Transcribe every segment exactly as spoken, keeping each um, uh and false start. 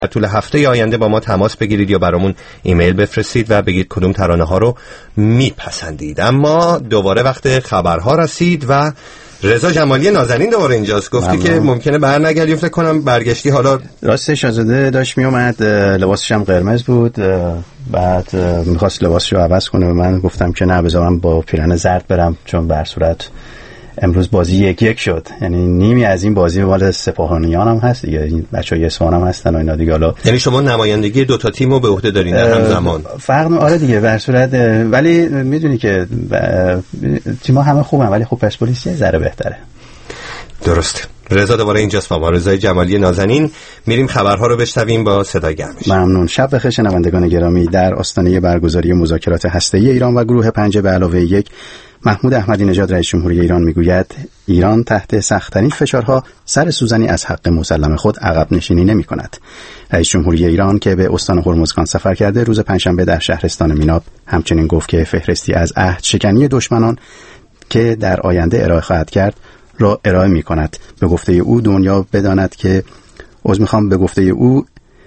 طول هفته آینده با ما تماس بگیرید یا برامون ایمیل بفرستید و بگید کدوم ترانه ها رو میپسندید. اما دوباره وقت خبرها رسید و رضا جمالی نازنین دوباره اینجاست. گفتی که ممکنه برنگردی، فکر کنم برگشتی. حالا راستش آزاده داشت می اومد، لباسش هم قرمز بود، بعد میخواست لباسشو عوض کنه و من گفتم که نه، بذارم با پیرن زرد برم، چون به هر صورت امروز بازی یک یک شد. یعنی نیمی از این بازی مال سپاهانیان هم هست دیگه، این بچهای اصفهان هم هستن و اینا دیگه. حالا یعنی شما نمایندگی دو تا تیمو به عهده دارین در همزمان؟ فرق آره دیگه به هر صورت، ولی میدونی که تیم‌ها همه خوبن، ولی خب پرسپولیس یه ذره بهتره. درسته. رضا دوباره اینجاست با ما، رضای جمالی نازنین. میریم خبرها رو بشنویم با صدای گرمش. ممنون. شب بخیر شنوندگان گرامی. در آستانه برگزاری مذاکرات هسته‌ای ایران و گروه پنجه به علاوه یک، محمود احمدی نژاد رئیس جمهوری ایران میگوید ایران تحت سخت‌ترین فشارها سر سوزنی از حق مسلم خود عقب نشینی نمی‌کند. رئیس جمهوری ایران که به استان هرمزگان سفر کرده روز پنجشنبه در شهرستان میناب همچنین گفت که فهرستی از عهد شکنی دشمنان که در آینده ارائه خواهد کرد را ارائه می‌کند. به گفته او دنیا بداند که عذر می‌خوام به گفته او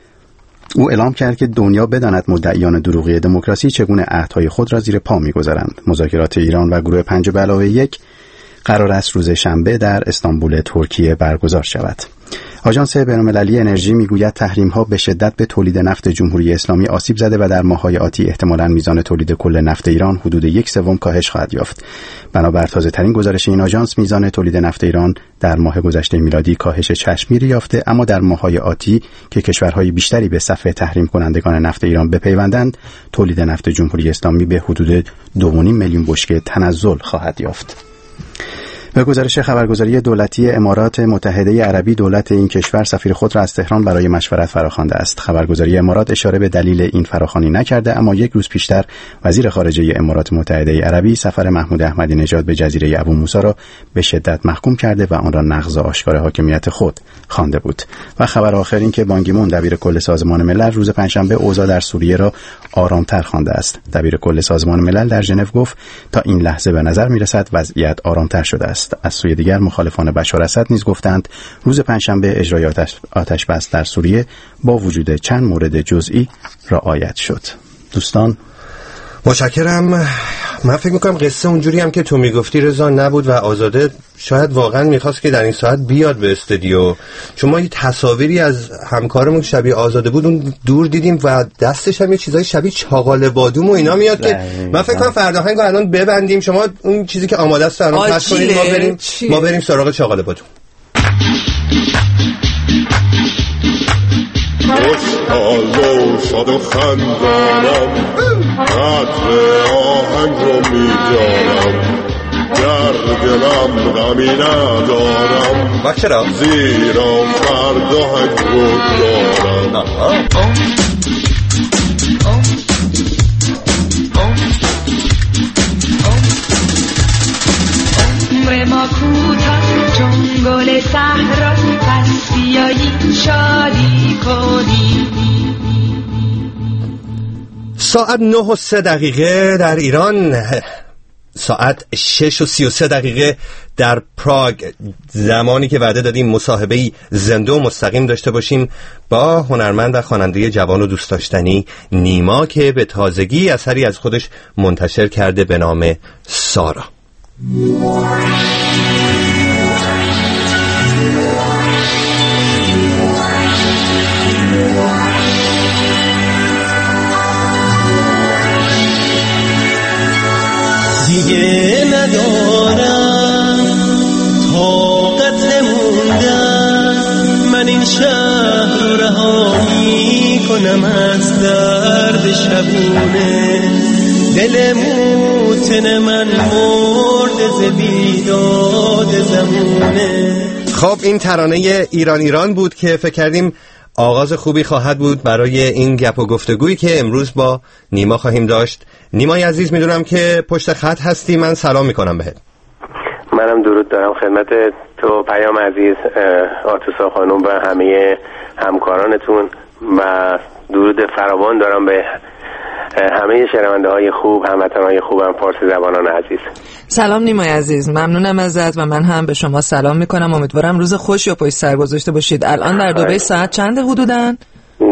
او اعلام کرد که دنیا بداند مدعیان دروغی دموکراسی چگونه عهدهای خود را زیر پا می‌گذارند. مذاکرات ایران و گروه پنج به علاوه یک قرار است روز شنبه در استانبول ترکیه برگزار شود. آژانس بین‌المللی انرژی میگوید تحریم‌ها به شدت به تولید نفت جمهوری اسلامی آسیب زده و در ماه‌های آتی احتمالاً میزان تولید کل نفت ایران حدود یک سوم کاهش خواهد یافت. بنابر تازه‌ترین گزارش این آژانس میزان تولید نفت ایران در ماه گذشته میلادی کاهش چشمگیری یافته، اما در ماه‌های آتی که کشورهای بیشتری به صف تحریم کنندگان نفت ایران بپیوندند، تولید نفت جمهوری اسلامی به حدود دو و نیم میلیون بشکه تنزل خواهد یافت. به گزارش خبرگزاری دولتی امارات متحده عربی، دولت این کشور سفیر خود را از تهران برای مشورت فراخوانده است. خبرگزاری امارات اشاره به دلیل این فراخوانی نکرده، اما یک روز پیشتر وزیر خارجه امارات متحده عربی سفر محمود احمدی نژاد به جزیره ابو موسی را به شدت محکوم کرده و آن را نقض آشکار حاکمیت خود خوانده بود. و خبر آخر این که بان کی مون دبیر کل سازمان ملل روز پنجشنبه اوضاع در سوریه را آرامتر خوانده است. دبیر کل سازمان ملل در ژنو گفت تا این لحظه به نظر می‌رسد وضعیت آرامتر شده است. از سوی دیگر مخالفان بشار اسد نیز گفتند روز پنجشنبه اجرای آتش, آتش بس در سوریه با وجود چند مورد جزئی رعایت شد. دوستان متشکرم. من فکر میکنم قصه اونجوری هم که تو میگفتی رضا نبود و آزاده شاید واقعا میخواست که در این ساعت بیاد به استودیو، چون ما یه تصاویری از همکارمون شبیه آزاده بود اون دور دیدیم و دستش هم یه چیزای شبیه چاقال بادوم و اینا میاد که من فکر کنم فردا هنگو الان ببندیم، شما اون چیزی که آماده است الان پخش کنید، ما بریم چیه؟ ما بریم سراغ چاقال بادوم. خوشحال و شاد و خندانم، قطر آهنگ رو میجارم، در دلم غمی ندارم و چرا؟ زیرا فردا هنگ رو دارم. عمر ما کوتاه چون گل صحرا، پس بیایی شادی کنی. ساعت نه و سه دقیقه در ایران، ساعت شش و سی و سه دقیقه در پراگ، زمانی که وعده دادیم مصاحبه‌ای زنده و مستقیم داشته باشیم با هنرمند و خواننده جوان و دوست داشتنی نیما که به تازگی اثری از خودش منتشر کرده به نام سارا. دیگه ندارم طاقت موندن، من این شهر رو رها میکنم از درد شبونه، دل موتن من مرد ز بیداد زمونه. خب این ترانه ایران ایران بود که فکر کردیم آغاز خوبی خواهد بود برای این گپ و گفتگویی که امروز با نیما خواهیم داشت. نیمای عزیز، میدونم که پشت خط هستی، من سلام میکنم بهت. منم درود دارم خدمت تو پیام عزیز، آرتوسا خانم و همه همکارانتون و درود فراوان دارم به همه شنونده های خوب، هموطنان خوبم فارسی زبانان عزیز. سلام نیمای عزیز، ممنونم ازت و من هم به شما سلام میکنم. امیدوارم روز خوشی و پشت سر گذاشته باشید. الان در دبی ساعت چنده حدوداً؟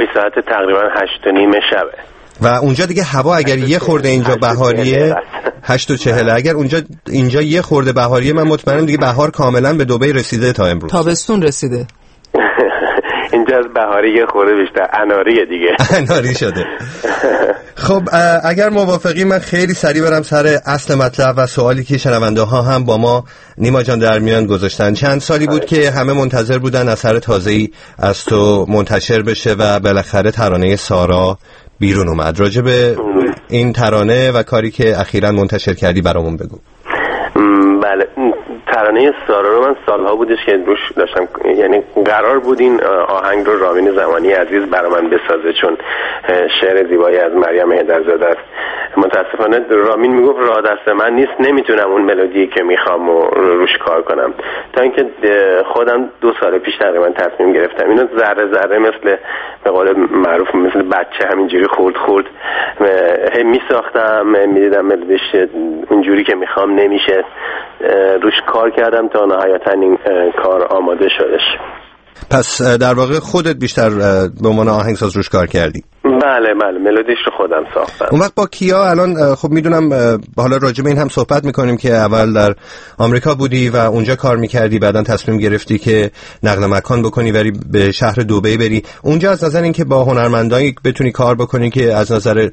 ساعت تقریبا هشت و نیم شبه و اونجا دیگه هوا اگر یه خورده اینجا بهاریه هشت و چهل، اگر اونجا اینجا یه خورده بهاریه من مطمئنم دیگه بهار کاملا به دبی رسیده تا امروز. تابستون رسیده. اینجا از بهاری یه خورده بیشتر اناریه دیگه. اناری شده. خب اگر موافقی من خیلی سریع برم سر اصل مطلب و سوالی که شنونده ها هم با ما نیما جان در میان گذاشتن. چند سالی بود که همه منتظر بودن اثر تازه‌ای از تو منتشر بشه و بالاخره ترانه سارا بیرون اومد. راجع به این ترانه و کاری که اخیراً منتشر کردی برامون بگو. بله، ترانه سارا رو من سالها بودش که روش داشتم، یعنی قرار بود این آهنگ رو رامین زمانی عزیز برای من بسازه، چون شعر زیبایی از مریم هیدرزاده است. متاسفانه رامین میگفت راه دست من نیست، نمیتونم اون ملودی که میخوام و روش کار کنم، تا اینکه خودم دو سال پیش تقریبا تصمیم گرفتم اینو ذره ذره مثل به قول معروف مثل بچه همینجوری خورد خورد هی میساختم، میدیدم ملودیش اونجوری که میخوام نمیشه، روش کار کردم تا نهایتا این کار آماده شدش. پس در واقع خودت بیشتر به عنوان آهنگساز روش کار کردی؟ بله بله، ملودیش رو خودم ساختم. اون وقت با کیا الان خب میدونم حالا راجع به این هم صحبت میکنیم که اول در آمریکا بودی و اونجا کار میکردی، بعداً تصمیم گرفتی که نقل مکان بکنی ولی به شهر دبی بری. اونجا از نظر اینکه با هنرمندایی بتونی کار بکنی که از نظر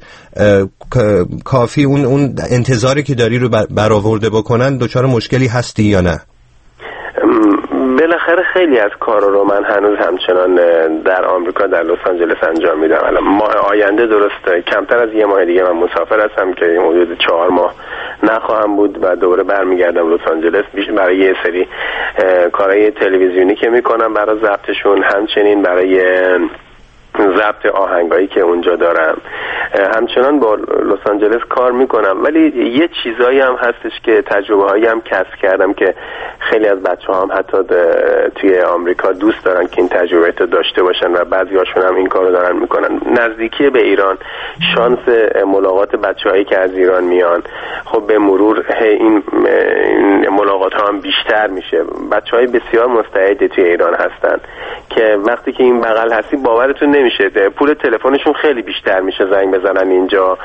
کافی اون اون انتظاری که داری رو برآورده بکنن، دچار مشکلی هستی یا نه؟ بالاخره خیلی از کارا رو من هنوز همچنان در آمریکا در لس آنجلس انجام میدم. الان ماه آینده درسته کمتر از یه ماه دیگه من مسافر هستم که حدود چهار ماه نخواهم بود و دوباره برمیگردم لس آنجلس برای یه سری کارهای تلویزیونی که میکنم برای ضبطشون، همچنین برای ضبط آهنگایی که اونجا دارم. همچنان با لس آنجلس کار میکنم، ولی یه چیزایی هم هستش که تجربه هایی هم کسب کردم که خیلی از بچه ها هم حتی توی آمریکا دوست دارن که این تجربه رو داشته باشن و بعضی هاشون هم این کار رو دارن میکنن. نزدیکی به ایران، شانس ملاقات بچه هایی که از ایران میان خب به مرور این ملاقات ها هم بیشتر میشه. بچه های بسیار مستعد توی ایران هستن که وقتی که این بغل هستی باورتون نمیشه پول تلفنشون خیلی بیشتر میشه زنگ بزنن اینجا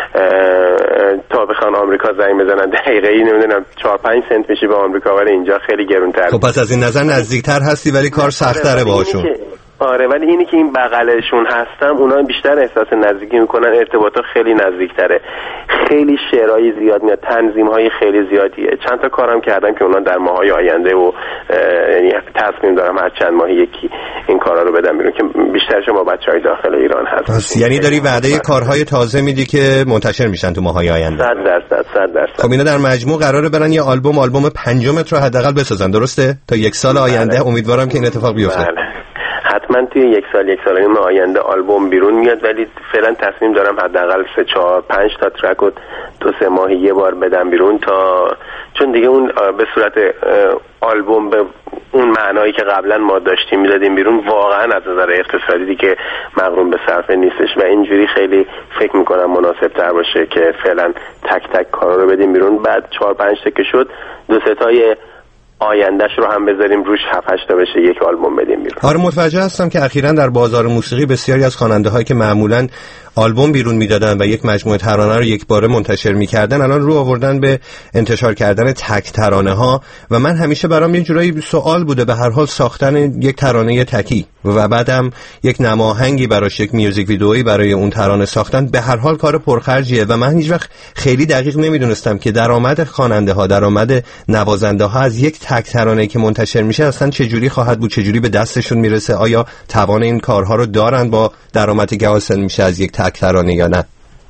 تا بخوان آمریکا زنگ بزنن، دقیقه‌ای نمیدونم چهار پنج سنت میشه به آمریکا، ولی اینجا خیلی گرونتر. خب پس از این نظر نزدیکتر هستی ولی کار سخت‌تره باهاشون. آره، ولی اینی که این بغلشون هستم اونا بیشتر احساس نزدیکی میکنن، ارتباطا خیلی نزدیکتره، خیلی شعرهای زیاد میاد، تنظیم‌های خیلی زیادیه. چند تا کارم کردم که اونا در ماهای آینده و یعنی تصمیم دارم هر چند ماه یکی این کارا رو بدم بیرون که بیشترش با بچهای داخل ایران هست. پس یعنی داری وعده کارهای تازه میدی که منتشر میشن تو ماهای آینده؟ صد درصد صد درصد. خب اینا در مجموع قراره برن یه آلبوم آلبوم پنجمت رو حداقل بسازن، درسته؟ تا یک سال آینده. بله. امیدوارم که این اتفاق بیفته. بله. حتما توی یک سال یک سال این آینده آلبوم بیرون میاد، ولی فعلا تصمیم دارم حداقل سه چهار پنج تا ترک رو تو سه ماهی یه بار بدم بیرون، تا چون دیگه اون به صورت آلبوم به اون معنایی که قبلا ما داشتیم میدادیم بیرون واقعا از نظر اقتصادی دیگه مقرون به صرفه نیستش و اینجوری خیلی فکر میکنم مناسب تر باشه که فعلا تک تک کارا رو بدیم بیرون، بعد چهار پنج تا که شد دو سه تای آیندهش رو هم بذاریم روش، هفت هشت تا بشه یک آلبوم بدیم بیرون. آره، متوجه هستم که اخیراً در بازار موسیقی بسیاری از خواننده‌هایی که معمولاً آلبوم بیرون میدادن و یک مجموعه ترانه رو یک باره منتشر میکردن الان رو آوردن به انتشار کردن تک ترانه ها و من همیشه برام یه جورایی سوال بوده به هر حال ساختن یک ترانه تکی و بعدم یک نماهنگی براش، یک میوزیک ویدئویی برای اون ترانه ساختن به هر حال کار پرخرجیه و من هیچ وقت خیلی دقیق نمیدونستم که درآمد خواننده ها، درآمد نوازنده ها از یک تک ترانه که منتشر میشه اصلا چه جوری خواهد بود، چه جوری به دستشون میرسه، آیا توان این کارها رو دارن با درآمدی که حاصل میشه از یک تک ترانه یا نه؟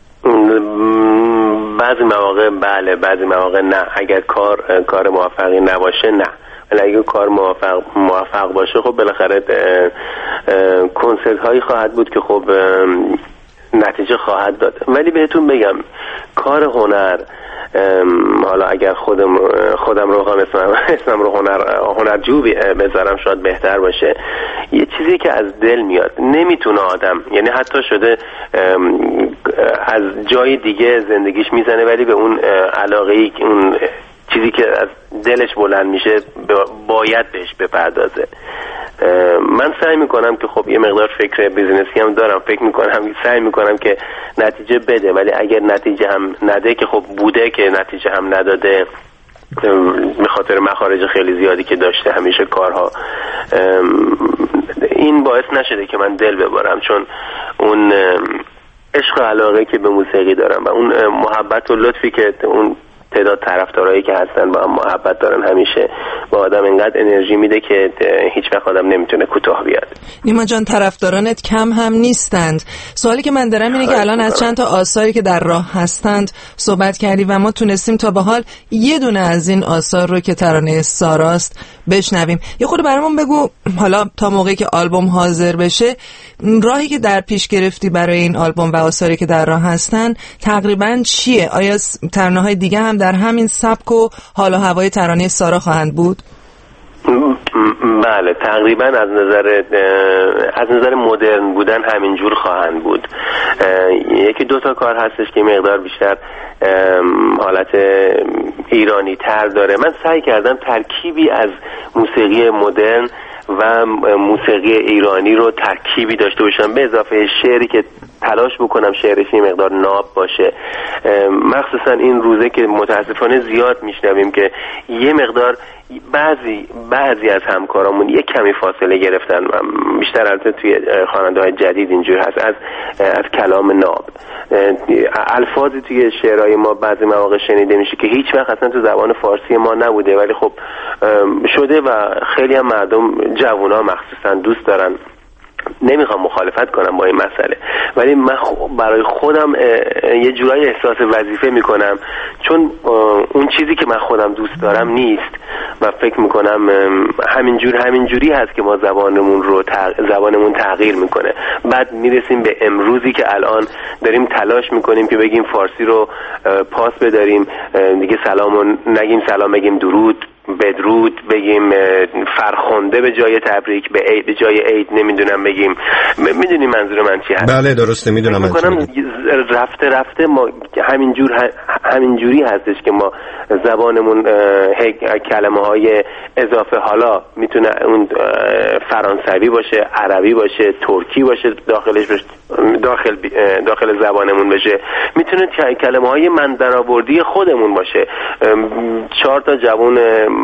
بعضی مواقع بله، بعضی مواقع نه. اگر کار کار موفقی نباشه نه، ولی اگر کار موفق موفق باشه خب بالاخره کنسرت هایی خواهد بود که خب نتیجه خواهد داد. ولی بهتون بگم کار هنر، حالا اگر خودم خودم رو هم اسمم, اسمم رو هنر هنرجو بذارم شاید بهتر باشه، یه چیزی که از دل میاد نمیتونه آدم، یعنی حتی شده از جای دیگه زندگیش میزنه ولی به اون علاقه‌ای، اون چیزی که از دلش بلند میشه باید بهش بپردازه. من سعی میکنم که خب یه مقدار فکر بیزینسی هم دارم، فکر میکنم سعی میکنم که نتیجه بده، ولی اگر نتیجه هم نده که خب بوده که نتیجه هم نداده به خاطر مخارج خیلی زیادی که داشته همیشه کارها، این باعث نشده که من دل ببرم، چون اون عشق و علاقه که به موسیقی دارم و اون محبت و لطفی که اون تعداد طرفدارایی که هستن با هم محبت دارن همیشه با آدم اینقدر انرژی میده که هیچ وقت آدم نمیتونه کوتاه بیاد. نیما جان طرفدارانت کم هم نیستند. سوالی که من دارم اینه که الان از چند تا آثاری که در راه هستند صحبت کردی و ما تونستیم تا به حال یه دونه از این آثار رو که ترانه ساراست بشنویم. یه خود برامون بگو حالا تا موقعی که آلبوم حاضر بشه راهی که در پیش گرفتی برای این آلبوم و آثاری که در راه هستن تقریبا چیه؟ آیا ترانه‌های دیگه هم در همین سبک و حال و هوای ترانه سارا خواهند بود؟ بله تقریبا از نظر از نظر مدرن بودن همینجور خواهند بود. یکی دو تا کار هستش که مقدار بیشتر حالت ایرانی تر داره. من سعی کردم ترکیبی از موسیقی مدرن و موسیقی ایرانی رو ترکیبی داشته باشم، به اضافه شعری که تلاش بکنم شعرش یه مقدار ناب باشه، مخصوصا این روزه که متاسفانه زیاد میشنویم که یه مقدار بعضی بعضی از همکارامون یه کمی فاصله گرفتن، بیشتر البته توی خواننده‌های جدید اینجور هست، از از کلام ناب. الفاظی توی شعرهای ما بعضی مواقع شنیده میشه که هیچ وقت اصلا تو زبان فارسی ما نبوده، ولی خب شده و خیلی هم مردم جوونا مخصوصا دوست دارن. نمیخوام مخالفت کنم با این مسئله، ولی من برای خودم یه جورایی احساس وظیفه میکنم، چون اون چیزی که من خودم دوست دارم نیست و فکر میکنم همینجور همینجوری هست که ما زبانمون رو تغ... زبانمون تغییر میکنه. بعد میرسیم به امروزی که الان داریم تلاش میکنیم که بگیم فارسی رو پاس بداریم، دیگه سلام نگیم سلام، بگیم درود، بدرود، بگیم فرخنده به جای تبریک، به عید به جای عید نمیدونم بگیم. میدونی منظور من چی هست؟ بله درسته میدونم. من میگم رفته رفته ما همینجور همینجوری هستش که ما زبانمون کلمه های اضافه، حالا میتونه اون فرانسوی باشه، عربی باشه، ترکی باشه، داخلش باشه، داخل داخل زبانمون بشه، میتونه کلمه های من درآوردی خودمون باشه. چهار تا جوان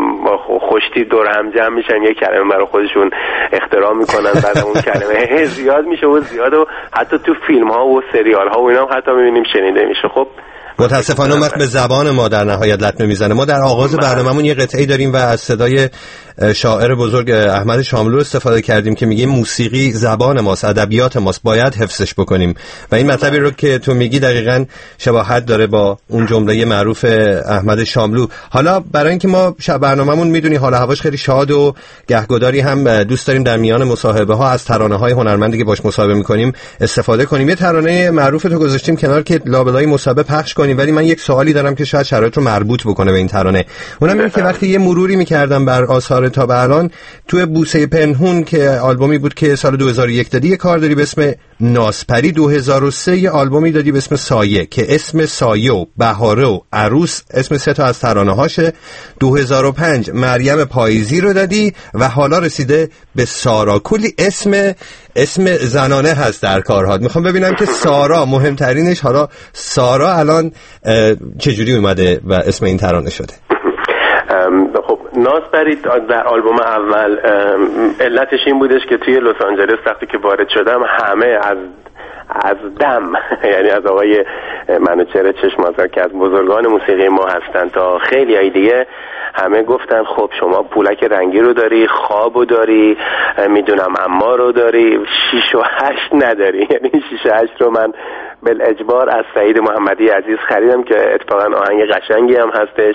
خوشتی دور هم جمع میشن یه کلمه برای خودشون اختراع میکنن، بعد اون کلمه زیاد میشه و زیاد و حتی تو فیلم ها و سریال ها و اینا هم حتی میبینیم شنیده میشه. خب متاسفانه وقت به زبان ما در نهایت لطمه میزنه. ما در آغاز برنامه‌مون یه قطعه‌ای داریم و از صدای شاعر بزرگ احمد شاملو استفاده کردیم که میگه موسیقی زبان ماست، ادبیات ماست، باید حفظش بکنیم و این مطلبی رو که تو میگی دقیقاً شباهت داره با اون جمله معروف احمد شاملو. حالا برای اینکه ما برنامه‌مون میدونی حالا هواش خیلی شاد و گهگداری هم دوست داریم در میان مصاحبه ها از ترانه‌های هنرمندی که باش مصاحبه می‌کنیم استفاده کنیم. یه ترانه معروف تو گذاشتیم کنار که لابلای مصاحبه پخش کنیم، ولی من یک سوالی دارم که شاید شرایط رو مربوط بکنه به این ترانه. اونم اینه که وقتی یه مروری می‌کردم بر آثار تا به الان، تو بوسه پنهون که آلبومی بود که سال دو هزار و یک دادی، یه کار داری به اسم نازپری. دو هزار و سه یه آلبومی دادی به اسم سایه که اسم سایه و بهاره و عروس اسم سه تا از ترانه هاشه. دو هزار و پنج مریم پاییزی رو دادی و حالا رسیده به سارا. کلی اسم اسم زنانه هست در کارهات. میخوام ببینم که سارا مهمترینش، حالا سارا الان چجوری اومده و اسم این ترانه شده؟ خب نازپری در آلبوم اول علتش این بودش که توی لس آنجلس وقتی که وارد شدم همه از از دم یعنی از آقای منوچهر چشم‌آذر که از بزرگان موسیقی ما هستن تا خیلی های دیگه، همه گفتن خب شما پولک رنگی رو داری، خواب رو داری، میدونم اما رو داری، شیش و هشت نداری. یعنی شیش و هشت رو من بالاجبار از سعید محمدی عزیز خریدم که اتفاقا آهنگ قشنگی هم هستش.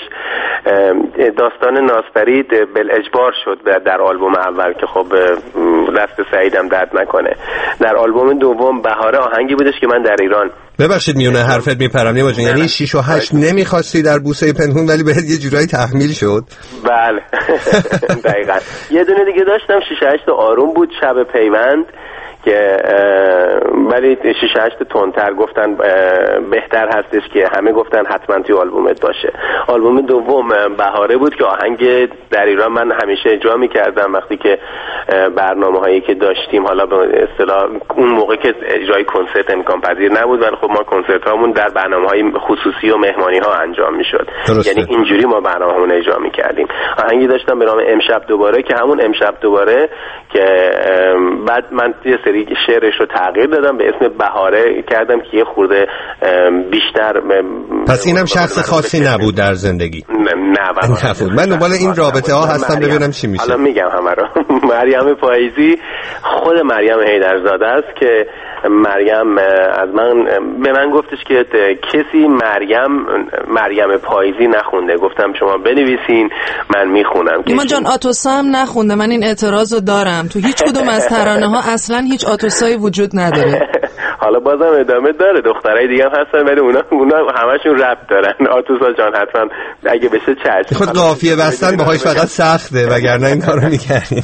داستان نازپری بالاجبار شد در آلبوم اول که خب دست سعیدم درد نکنه. در آلبوم دوم بهاره آهنگی بودش که من در ایران، ببخشید میونه حرفت میپرم نیما جون، یعنی شش و هشت نمیخواستی در بوسه پنهون ولی بهت یه جورایی تحمیل شد؟ بله دقیقاً. یه دونه دیگه داشتم شش و هشت آروم بود، شب پیوند، که ولی شش و هشت تندتر گفتن بهتر هستش که همه گفتن حتما توی آلبومت باشه. آلبوم دوم بهاره بود که آهنگ در ایران من همیشه اجرا می‌کردم وقتی که برنامه هایی که داشتیم، حالا به اصطلاح اون موقع که اجرای کنسرت امکان پذیر نبود، ولی خب ما کنسرت هامون در برنامه های خصوصی و مهمانی ها انجام میشد، یعنی اینجوری ما برنامه همون اجرا میکردیم. آهنگی داشتم به نام امشب دوباره که همون امشب دوباره که بعد من یه سری شعرش رو تغییر دادم، به اسم بهاره کردم که یه خورده بیشتر. پس اینم شخص خاصی نبود در زندگی؟ نه نبود. من دنبال این رابطه ها هستم ببینم چی میشه. حالا میگم همه رو. مریم پاییزی خود مریم حیدرزاده است که مریم از من به من گفتش که کسی مریم مریم پاییزی نخونده. گفتم شما بنویسین من میخونم. ایمان جان آتوسا هم نخونده. من این اعتراض رو دارم، تو هیچ کدوم از ترانه ها اصلا هیچ آتوسایی وجود نداره. حالا بازم ادامه داره، دخترای دیگه هم هستن ولی اونا اونا همشون رپ دارن. آتوسا جان حتما اگه بشه چشم. خود قافیه بستن باهاش فقط سخته، وگرنه این کارو می‌کردیم.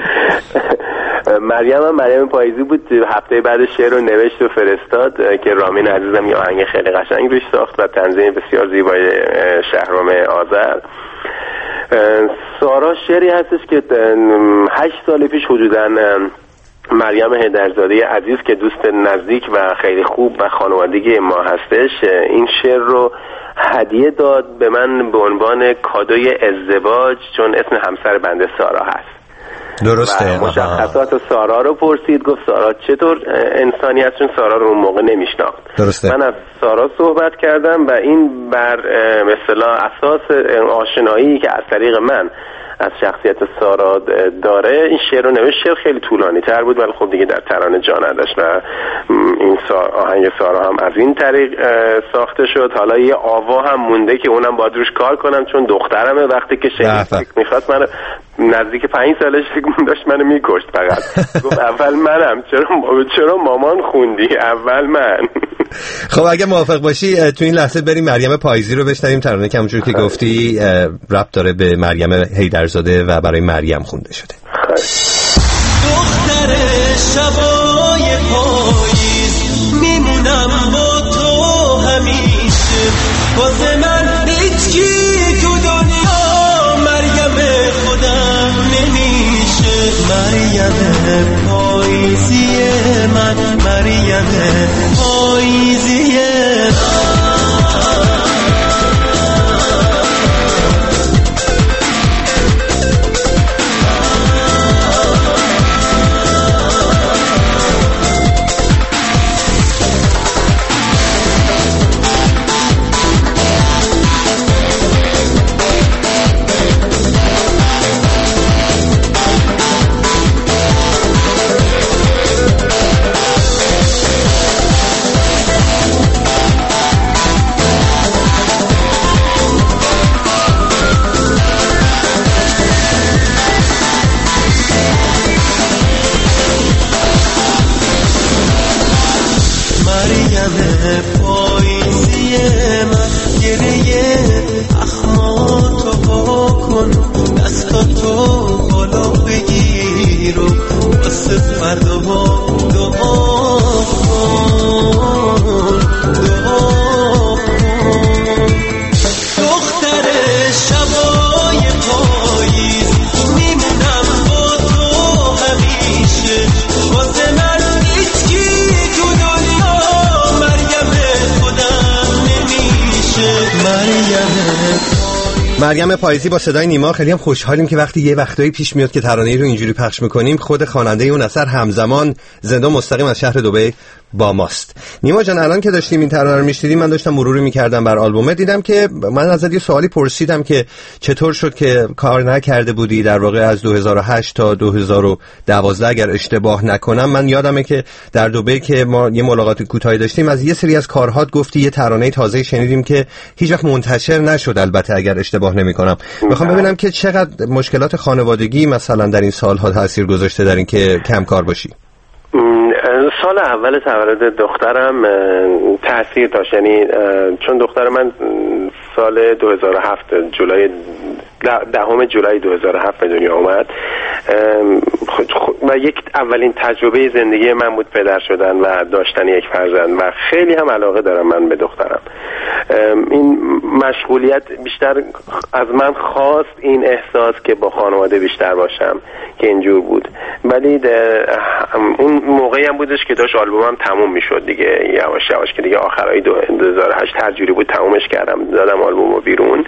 مریم هم مریم پاییزی بود. هفته بعد شعر رو نوشت و فرستاد که رامین عزیزم یه آهنگ خیلی قشنگ روش ساخت و تنظیم بسیار زیبای شهرام آذر. سارا شعری هستش که هشت سال پیش حدوداً مریم حیدرزاده عزیز که دوست نزدیک و خیلی خوب و خانوادگی ما هستش، این شعر رو هدیه داد به من به عنوان کادوی ازدواج، چون اسم همسر بنده سارا هست. درسته. مشخصات سارا رو پرسید، گفت سارا چطور انسانی هست، چون سارا رو اون موقع نمیشناخت. درسته. من از سارا صحبت کردم و این بر مثلا اساس آشنایی که از طریق من از شخصیت سارا داره این شعر رو نوشت. شعر خیلی طولانی تر بود ولی خب دیگه در ترانه جا نداشت و این آهنگ سارا هم از این طریق ساخته شد. حالا یه آوا هم مونده که اونم باید روش کار کنم، چون دخترمه. وقتی که شعر میخواست من نزدیک پنج سالش داشت منو میکشت فقط. گفت اول منم، چرا چرا مامان خوندی اول من. خب اگه موافق باشی تو این لحظه بریم مریم پاییزی رو بشنویم. ترانه که همونجور که گفتی رپ داره به مریم حیدرزاده و برای مریم خونده شده. دختر شبای پاییز میمونم با تو همیشه، واسه من هیچکی تو دنیا مریم خودم نمیشه. مریم پاییزی من، مریم پاییزی من. مریم پاییزی با صدای نیما. خیلی هم خوشحالیم که وقتی یه وقتایی پیش میاد که ترانه‌ای رو اینجوری پخش میکنیم خود خواننده اون اثر همزمان زنده و مستقیم از شهر دبی با ماست. نیما جان الان که داشتیم این ترانه رو میشنیدیم من داشتم مروری میکردم بر آلبومه، دیدم که من ازت یه سوالی پرسیدم که چطور شد که کار نکرده بودی در واقع از دو هزار و هشت تا دو هزار و دوازده اگر اشتباه نکنم. من یادمه که در دبی که ما یه ملاقات کوتاهی داشتیم از یه سری از کارهات گفتی یه ترانه تازه شنیدیم که هیچ وقت منتشر نشد البته اگر اشتباه نمیکنم. میخوام ببینم که چقدر مشکلات خانوادگی مثلا در این سالها تاثیر گذاشته در این که کم کار باشی. سال اول تولد دخترم تأثیر داشت، یعنی چون دختر من سال دو هزار و هفت جولای دهم جولای دو هزار و هفت به دنیا اومد و یک اولین تجربه زندگی من بود پدر شدن و داشتن یک فرزند و خیلی هم علاقه دارم من به دخترم این مشغولیت بیشتر از من خواست این احساس که با خانواده بیشتر باشم که اینجور بود. ولی اون موقعی هم بودش که داشت آلبومم تموم میشد دیگه، یواش یواش که دیگه آخرای دو هزار و هشت هر جوری بود تمومش کردم، دادم آلبومو بیرون.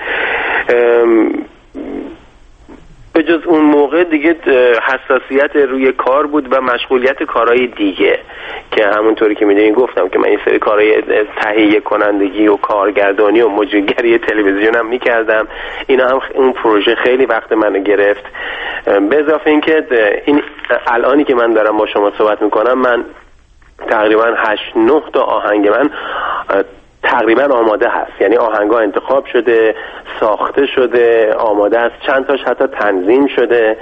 به جز اون موقع دیگه حساسیت روی کار بود و مشغولیت کارهای دیگه که همونطوری که میدونی گفتم که من این سری کارهای تهیه کنندگی و کارگردانی و مجریگری تلویزیون هم میکردم. اینا هم اون پروژه خیلی وقت منو گرفت. به اضافه این که این الانی که من دارم با شما صحبت میکنم، من تقریبا هشت نه تا آهنگ من تقریبا آماده هست، یعنی آهنگا انتخاب شده، ساخته شده، آماده است، چند تاش حتی تنظیم شده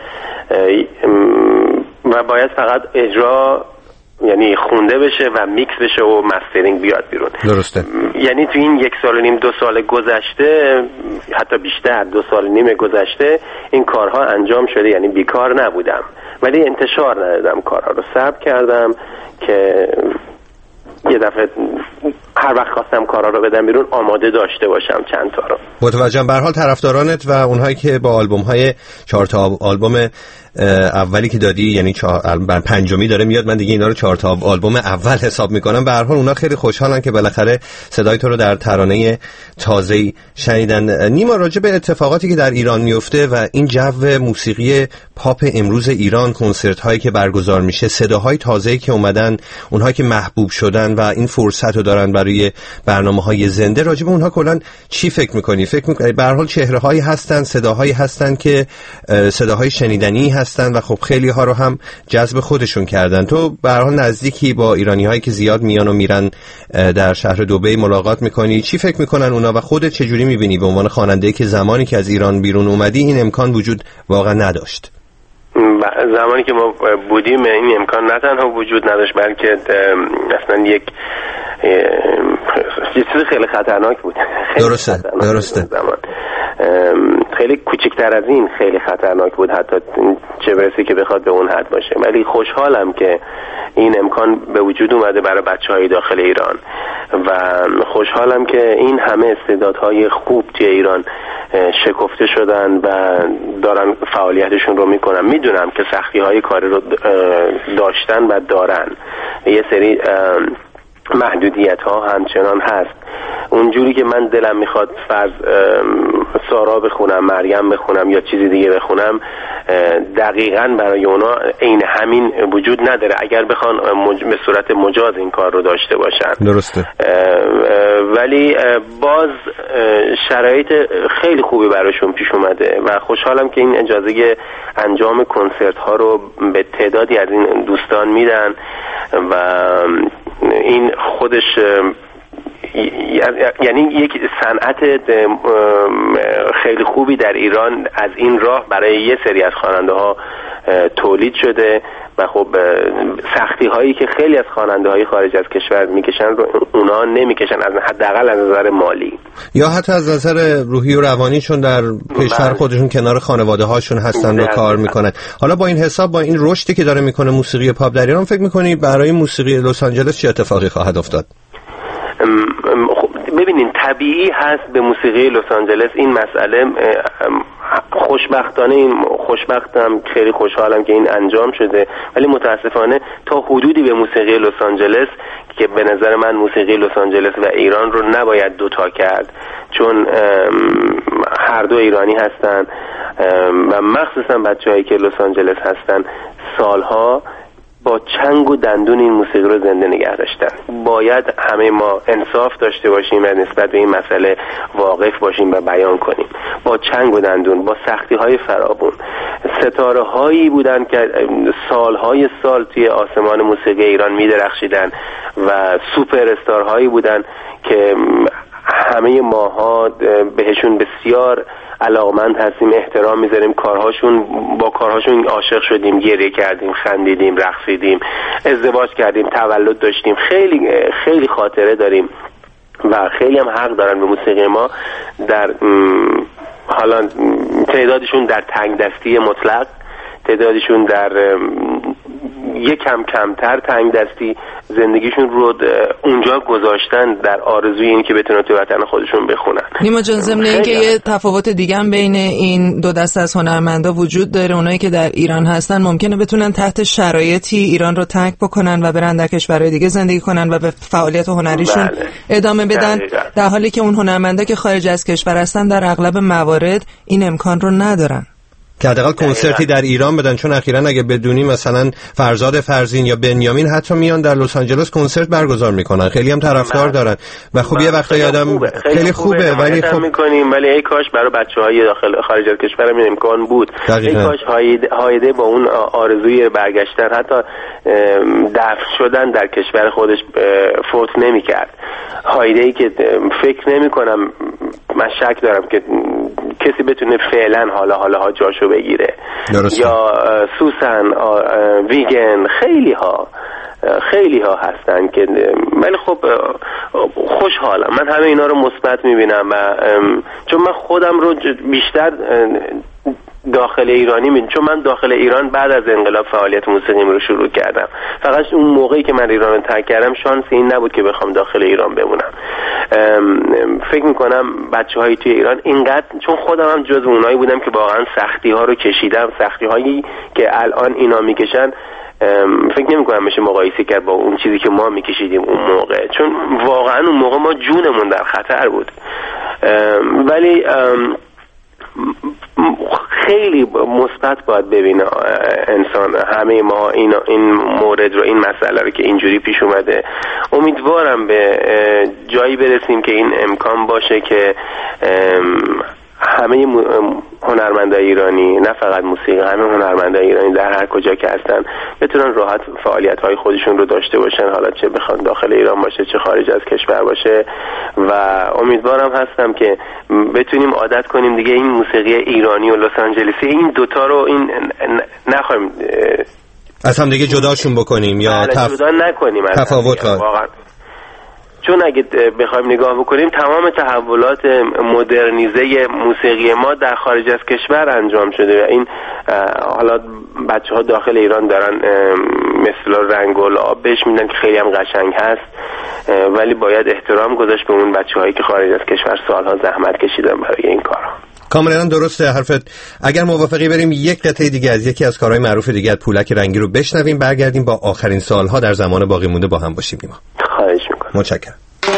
و باید فقط اجرا یعنی خونده بشه و میکس بشه و مسترینگ بیاد بیرون. درسته. یعنی تو این یک سال و نیم دو سال گذشته، حتی بیشتر دو سال و نیم گذشته، این کارها انجام شده، یعنی بیکار نبودم ولی انتشار ندادم، کارها رو ثبت کردم که یه دفعه هر وقت خواستم کارا رو بدم بیرون آماده داشته باشم چند تا رو. متوجهم. به هر حال طرفدارانت و اونهایی که با آلبوم های چهار تا آلبوم اولی که دادی، یعنی چهار پنجمی داره میاد، من دیگه اینا رو چهار تا آلبوم اول حساب میکنم، به هر حال اونا خیلی خوشحالن که بالاخره صدای تو رو در ترانه تازه‌ای شنیدن. نیما، راجع به اتفاقاتی که در ایران میفته و این جو موسیقی پاپ امروز ایران، کنسرت هایی که برگزار میشه، صداهای تازه‌ای که اومدن، اونهایی که محبوب شدن و این فرصت رو دارن برای برنامه‌های زنده، راجع به اونها کلا چی فکر میکنی؟ فکر میکنی به هر حال چهره‌هایی هستن، صداهایی هستن که صداهای شنیدنی هستن و خب خیلی ها رو هم جذب خودشون کردن. تو به هر حال نزدیکی با ایرانی هایی که زیاد میان و میرن در شهر دبی ملاقات میکنی، چی فکر میکنن اونا و خودت چجوری میبینی به عنوان خواننده‌ای که زمانی که از ایران بیرون اومدی این امکان وجود واقعا نداشت؟ زمانی که ما بودیم این امکان نه تنها وجود نداشت بلکه اصلا یک چیز خیلی خطرناک بود. درسته درسته زمان خیلی کوچکتر از این خیلی خطرناک بود، حتی چه برسه که بخواد به اون حد باشه. ولی خوشحالم که این امکان به وجود اومده برای بچه‌های داخل ایران و خوشحالم که این همه استعدادهای خوب توی ایران شکفته شدن و دارن فعالیتشون رو میکنن. میدونم که سختی‌های کاری رو داشتن و دارن، یه سری محدودیت ها همچنان هست. اونجوری که من دلم میخواد فرض سارا بخونم، مریم بخونم یا چیزی دیگه بخونم، دقیقاً برای اونا این همین وجود نداره اگر بخوان مج... به صورت مجاز این کار رو داشته باشن. درسته. ولی باز شرایط خیلی خوبی براشون پیش اومده و خوشحالم که این اجازه انجام کنسرت ها رو به تعدادی از این دوستان میدن و این خودش یعنی یک صنعت خیلی خوبی در ایران از این راه برای یه سری از خواننده ها تولید شده و خب سختی هایی که خیلی از خواننده های خارج از کشور میکشن رو اونا نمیکشن، از حداقل از نظر مالی یا حتی از نظر روحی و روانی، چون در کشور خودشون کنار خانواده هاشون هستن و کار میکنن. حالا با این حساب، با این رشدی که داره میکنه موسیقی پاپ در ایران، فکر میکنی برای موسیقی لس آنجلس چه اتفاقی خواهد افتاد؟ ببینین طبیعی هست به موسیقی لس آنجلس این مسئله. خوشبختانه این خوشبختم خیلی خوشحالم که این انجام شده، ولی متاسفانه تا حدودی به موسیقی لس آنجلس که به نظر من موسیقی لس آنجلس و ایران رو نباید دوتا کرد، چون هر دو ایرانی هستن و مخصوصا بچه‌هایی که لس آنجلس هستن سالها با چنگ و دندون این موسیقی رو زنده نگه داشتن. باید همه ما انصاف داشته باشیم و نسبت به این مسئله واقف باشیم و بیان کنیم. با چنگ و دندون، با سختی های فراوان، ستاره هایی بودن که سالهای سال توی آسمان موسیقی ایران می درخشیدن و سوپر استار هایی بودن که همه ماها بهشون بسیار علاقمند هستیم، احترام میذاریم، کارهاشون با کارهاشون عاشق شدیم، گریه کردیم، خندیدیم، رقصیدیم، ازدواج کردیم، تولد داشتیم، خیلی خیلی خاطره داریم و خیلی هم حق دارن به موسیقی ما. در حالا تعدادشون در تنگ دستی مطلق، تعدادشون در یکم کمتر تنگ دستی زندگیشون رو اونجا گذاشتن در آرزوی این که بتونن تو وطن خودشون بخونن. نیما جان، ضمن اینکه یه تفاوت دیگه هم بین این دو دسته از هنرمندا وجود داره، اونایی که در ایران هستن ممکنه بتونن تحت شرایطی ایران رو ترک بکنن و برن در کشورهای دیگه زندگی کنن و به فعالیت هنریشون بله. ادامه بدن، در حالی که اون هنرمندا که خارج از کشور هستن در اغلب موارد این امکان رو ندارن که حداقل کنسرتی در ایران بدن. چون اخیراً اگه بدونی مثلا فرزاد فرزین یا بنیامین حتی میان در لس آنجلس کنسرت برگزار میکنن، خیلی هم طرفدار دارن و خب یه وقتا یادم خوبه. خیلی, خیلی خوبه, خوبه ولی خب میکنیم، ولی ای کاش برای بچه‌های داخل خارج از کشور این امکان بود. دقیقا. ای کاش هایده با اون آرزوی برگشتن حتی دفن شدن در کشور خودش فوت نمیکرد. هایده ای که فکر نمیکنم، من شک دارم که کسی بتونه فعلا حالا حالا ها جاشو بگیره. درسته. یا سوسن، ویگن، خیلی ها خیلی ها هستن که ولی خب خوشحالم. من همه اینا رو مثبت میبینم و چون من خودم رو بیشتر داخل ایرانی میدونم، چون من داخل ایران بعد از انقلاب فعالیت موسیقیم رو شروع کردم. فقط اون موقعی که من ایران رو ترک کردم شانس این نبود که بخوام داخل ایران بمونم. فکر میکنم بچه هایی توی ایران اینقدر، چون خودم هم جز اونایی بودم که واقعا سختی ها رو کشیدم، سختی هایی که الان اینا میکشن فکر نمی کنم بشه مقایسه کرد با اون چیزی که ما میکشیدیم اون موقع، چون واقعا اون موقع ما جونمون در خطر بود. ولی خیلی مثبت باید ببینه انسان، همه ما این این مورد رو، این مسئله رو که اینجوری پیش اومده. امیدوارم به جایی برسیم که این امکان باشه که همه هنرمندای ایرانی، نه فقط موسیقی، همه هنرمندای ایرانی در هر کجا که هستن بتونن راحت فعالیت‌های خودشون رو داشته باشن، حالا چه بخوان داخل ایران باشه چه خارج از کشور باشه. و امیدوارم هستم که بتونیم عادت کنیم دیگه این موسیقی ایرانی و لس آنجلسی، این دوتا رو این نخوایم از هم دیگه جداشون بکنیم یا تف... جدا نکنیم از تفاوت واقعا. چون اگه بخوایم نگاه بکنیم تمام تحولات مدرنیزه موسیقی ما در خارج از کشور انجام شده و این حالا بچه ها داخل ایران دارن مثل رنگ و لعاب بهش میدن که خیلی هم قشنگ هست، ولی باید احترام گذاشت به اون بچه هایی که خارج از کشور سالها زحمت کشیدن برای این کارها. کاملا درسته حرفت. اگر موافقی بریم یک قطعه دیگه از یکی از کارهای معروف دیگه از پولک رنگی رو بشنویم، برگردیم با آخرین سالها در زمان باقی مونده با هم باشیم. نیما خواهش میکنم. متشکرم.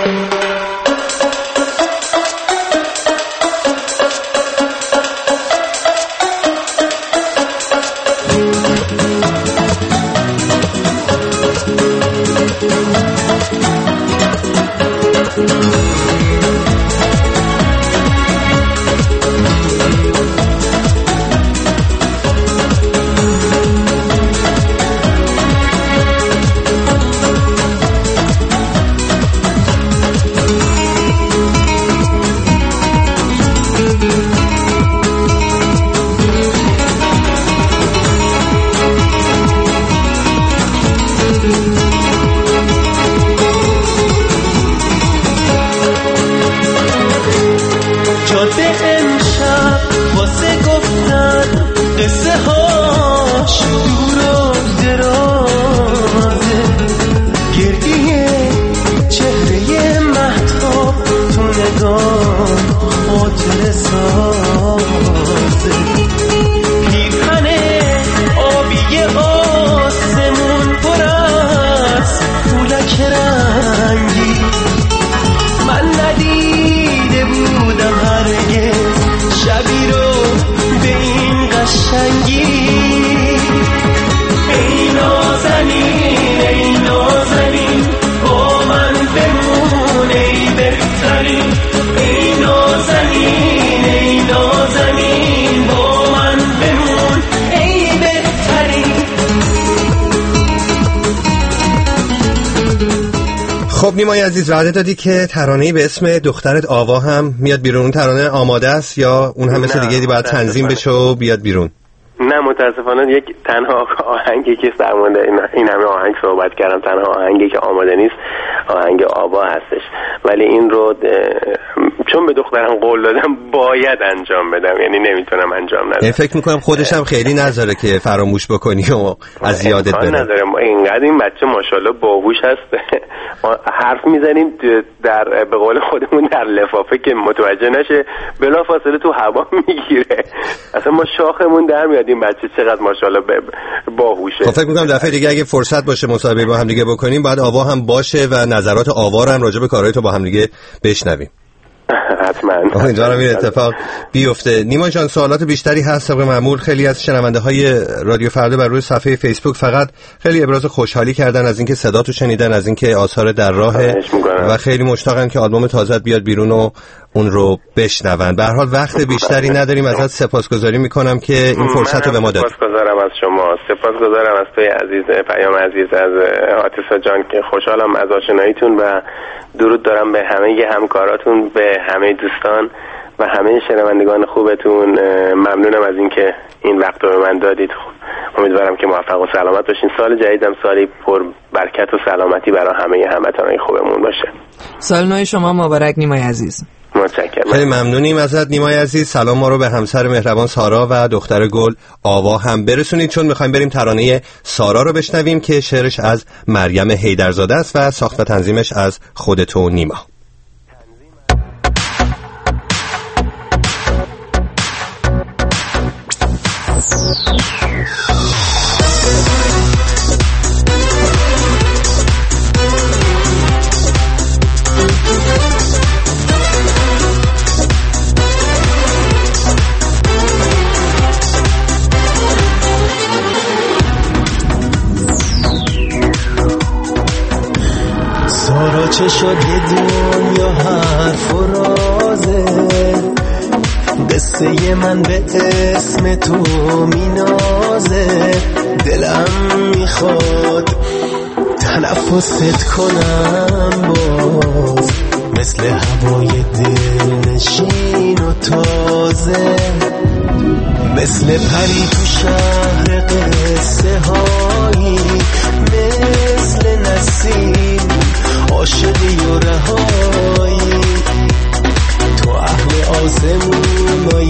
خب نیمای عزیز، وعده دادی که ترانه‌ای به اسم دخترت آوا هم میاد بیرون. اون ترانه آماده است یا اون هم مثل دیگه باید تنظیم بشه و بیاد بیرون؟ نه متاسفانه یک تنها آهنگی که در مورد این همه آهنگ صحبت کردم، تنها آهنگی که آماده نیست آهنگ آوا هستش، ولی این رو چون به دخترم قول دادم باید انجام بدم، یعنی نمیتونم انجام ندم. فکر میکنم خودش هم خیلی نذاره که فراموش بکنی و از یادت بره. نداره، ما اینقدر این بچه ماشاءالله باهوش هست، ما حرف میزنیم در به قول خودمون در لفافه که متوجه نشه بلافاصله تو هوا میگیره. اصلا ما شاخمون در میاد این بچه چقدر ماشاءالله باهوشه. خب فکر میکنم دفعه دیگه اگه فرصت باشه مصاحبه با هم دیگه بکنیم بعد آوا هم باشه و نظرات آوا رو هم راجع به کارهای تو با هم دیگه بشنویم. حتما. امیدوارم این اتفاق بیفته. نیما جان سوالات بیشتری هست طبق معمول. خیلی از شنونده های رادیو فردا بر روی صفحه فیسبوک فقط خیلی ابراز خوشحالی کردن از اینکه صداتو شنیدن، از اینکه آثار در راه و خیلی مشتاقن که آلبوم تازه بیاد بیرون و اون رو بشنون. به هر حال وقت بیشتری نداریم، ازت سپاسگزاری میکنم که این فرصت رو به ما دادی. سپاسگزارم از شما، سپاسگزارم از توی عزیز، پیام عزیز، از آتیسا جان که خوشحالم از آشناییتون و درود دارم به همه همکاراتون، به همه دوستان و همه شنوندگان خوبتون. ممنونم از اینکه این وقت رو به من دادید. امیدوارم که موفق و سلامت باشین. سال جدیدم سالی پر برکت و سلامتی برای همه هموطنان خوبمون باشه. سال نو شما مبارک نیمای عزیز. متشکرم. خیلی ممنونیم ازت نیمای عزیز. سلام ما رو به همسر مهربان سارا و دختر گل آوا هم برسونید، چون میخوایم بریم ترانه سارا رو بشنویم که شعرش از مریم حیدرزاده است و ساخت و تنظیمش از خودت و نیما. سارا چه شد یه دنیا حرف و رازه، قصه من به اسم تو مینازه، دلم میخواد تنفست کنم باز مثل هوای دلنشین و تازه، مثل پری تو شهر قصه هایی، مثل نسیم عاشقی و رهایی، تو اهل آسمونای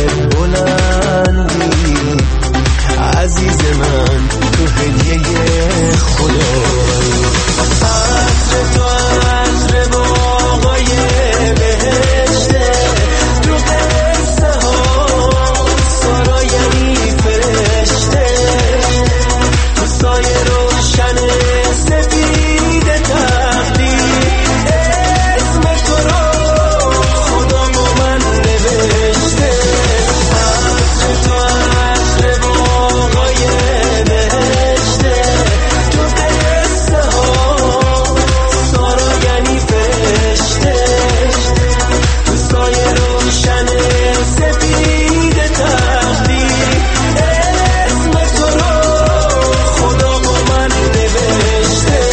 بلندی، عزیز من تو هدیه خدایی، عطر تو عطر باغای بهشته، تو قصه ها سارا یعنی فرشته، تو سایه روشن سفید تقدیر، اسم تو رو خدا با من نوشته، عطر تو عطر باغای بهشته، تو قصه ها سارا یعنی فرشته، تو سایه روشن سفید تقدیر، اسم تو رو خدا با من نوشته.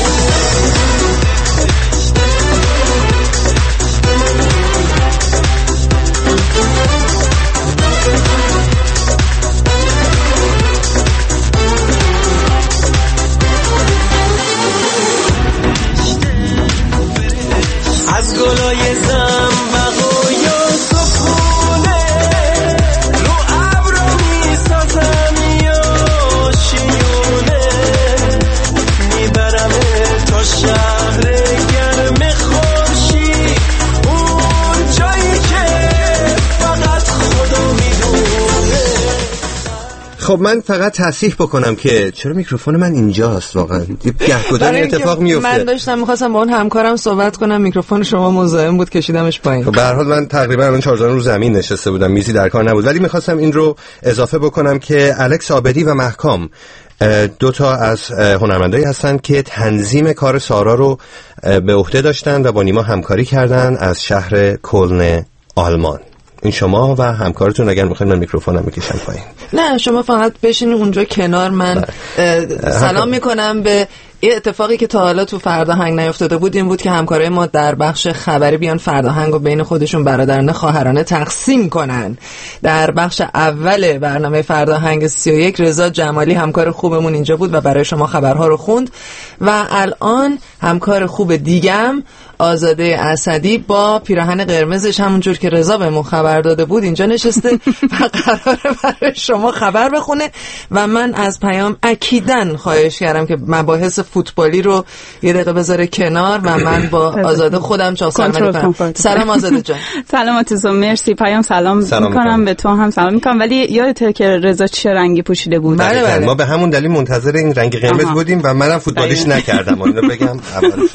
از گلای زنبق و یوسفونه رو ابرو میسازم یا شیونه، میبرم تا شهر گرم خورشید، اون جایی که فقط خدا میدونه. خب من فقط تصحیح بکنم که چرا میکروفون من اینجاست، واقعا گهگداری اتفاق میفته. من داشتم میخواستم با اون همکارم صحبت کنم، میکروفون شما مزاحم بود کشیدمش پایین. خب به هر حال من تقریبا الان چهارزانو رو زمین نشسته بودم، میزی در کار نبود، ولی میخواستم این رو اضافه بکنم که الکس عابدی و محکام دو تا از هنرمندایی هستن که تنظیم کار سارا رو به عهده داشتن و با نیما همکاری کردن از شهر کلن آلمان. این شما و همکارتون اگر میخواین من میکروفونم میکشم پایین. نه شما فقط بشین اونجا کنار، من سلام میکنم به یه اتفاقی که تا حالا تو فرداهنگ نیفتاده بود. این بود که همکارای ما در بخش خبری بیان فرداهنگ و بین خودشون برادرانه خواهرانه تقسیم کنن. در بخش اول برنامه فرداهنگ سی و یک رضا جمالی همکار خوبمون اینجا بود و برای شما خبرها رو خوند و الان همکار خوب دیگم آزاده اسدی با پیراهن قرمزش همونجور که رضا بهمون خبر داده بود اینجا نشسته و قراره برای شما خبر بخونه و من از پیام اکیدن خواهش کردم که مباحث فوتبالی رو یه دقیقه بذاره کنار و من با آزاده خودم چاق سرمنی کنم. سلام آزاده جان. سلام آتیزو، مرسی. پیام سلام, سلام میکنم به تو هم سلام میکنم. ولی یادته که رضا چه رنگی پوشیده بود؟ بله بله. ما به همون دلیل منتظر این رنگ قرمز آها. بودیم و منم فوتبالیش نکردم اینو بگم اولش.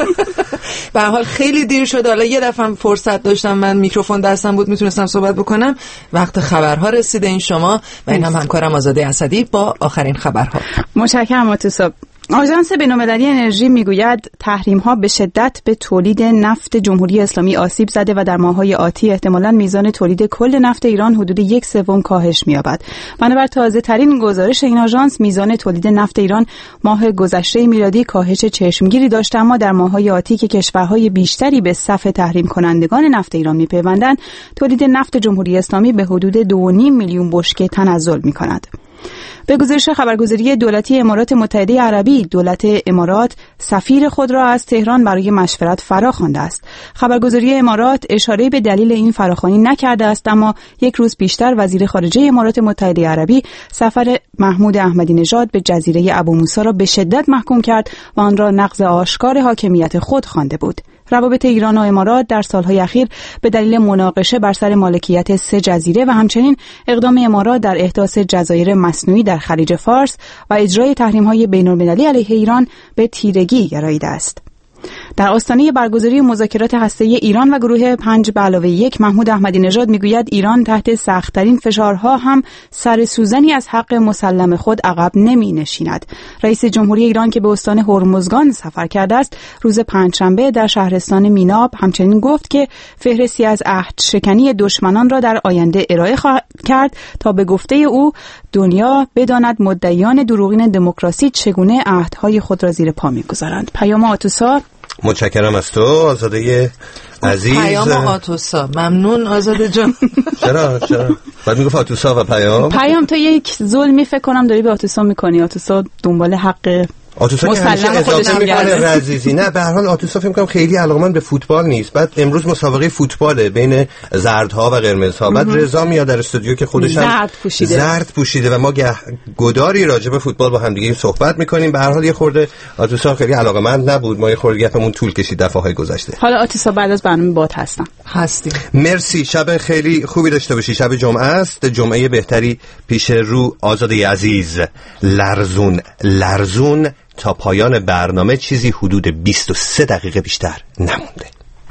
به هر حال خیلی دیر شده، حالا یه دفعه فرصت داشتم، من میکروفون دستم بود میتونستم صحبت بکنم. وقت خبرها رسیده این شما و این هم همکارم آزاده اسدی با آخرین خبرها. متشکرم آتیسا. آژانس بین‌المللی انرژی میگوید تحریم‌ها به شدت به تولید نفت جمهوری اسلامی آسیب زده و در ماه‌های آتی احتمالاً میزان تولید کل نفت ایران حدود یک سوم کاهش می‌یابد. بنابر تازه‌ترین گزارش این آژانس میزان تولید نفت ایران ماه گذشته میلادی کاهش چشمگیری داشت، اما در ماه‌های آتی که کشورهای بیشتری به صف تحریم کنندگان نفت ایران می‌پیوندند، تولید نفت جمهوری اسلامی به حدود دو و نیم میلیون بشکه تنزل می‌کند. به گزارش خبرگزاری دولتی امارات متحده عربی، دولت امارات سفیر خود را از تهران برای مشورت فراخوانده است. خبرگزاری امارات اشاره به دلیل این فراخوانی نکرده است، اما یک روز پیشتر وزیر خارجه امارات متحده عربی سفر محمود احمدی نژاد به جزیره ابو موسی را به شدت محکوم کرد و آن را نقض آشکار حاکمیت خود خوانده بود. روابط ایران و امارات در سالهای اخیر به دلیل مناقشه بر سر مالکیت سه جزیره و همچنین اقدام امارات در احداث جزایر مصنوعی در خلیج فارس و اجرای تحریم‌های بین‌المللی علیه ایران به تیرگی گراییده است. در آستانه برگزاری مذاکرات هسته‌ای ایران و گروه پنج به علاوه یک، محمود احمدی نژاد میگوید ایران تحت سخت‌ترین فشارها هم سر سوزنی از حق مسلم خود عقب نمی‌نشیند. رئیس جمهوری ایران که به استان هرمزگان سفر کرده است، روز پنجشنبه در شهرستان میناب همچنین گفت که فهرستی از عهد شکنی دشمنان را در آینده ارائه خواهد کرد تا به گفته او دنیا بداند مدعیان دروغین دموکراسی چگونه عهدهای خود را زیر پا می‌گذارند. پیام آتوسا. متشکرم از تو آزاده عزیز. پیام آتوسا. ممنون آزاده جان. چرا چرا بعد میگفت آتوسا و پیام پیام تو یک ظلمی فکر کنم داری به آتوسا میکنی. آتوسا دنبال حق آتوسا که همیشه اضافه میکنه رزیزی. نه به هر حال آتوسا فکر میکنم خیلی علاقه‌مند به فوتبال نیست. بعد امروز مسابقه فوتباله بین زردها و قرمزها. بعد رضا میاد در استودیو که خودش هم زرد پوشیده زرد پوشیده و ما گداری راجع به فوتبال با هم دیگه صحبت میکنیم. به هر حال یه خورده آتوسا خیلی علاقه‌مند نبود، ما یه خورده گپمون طول کشید دفعه‌های گذشته. حالا آتوسا بعد از برنامه باد هستم هستی. مرسی، شب خیلی خوبی داشته باشی. شب جمعه است، جمعه بهتری پیش رو آزاده عزیز. لرزون لرزون تا پایان برنامه چیزی حدود بیست و سه دقیقه بیشتر نمونده.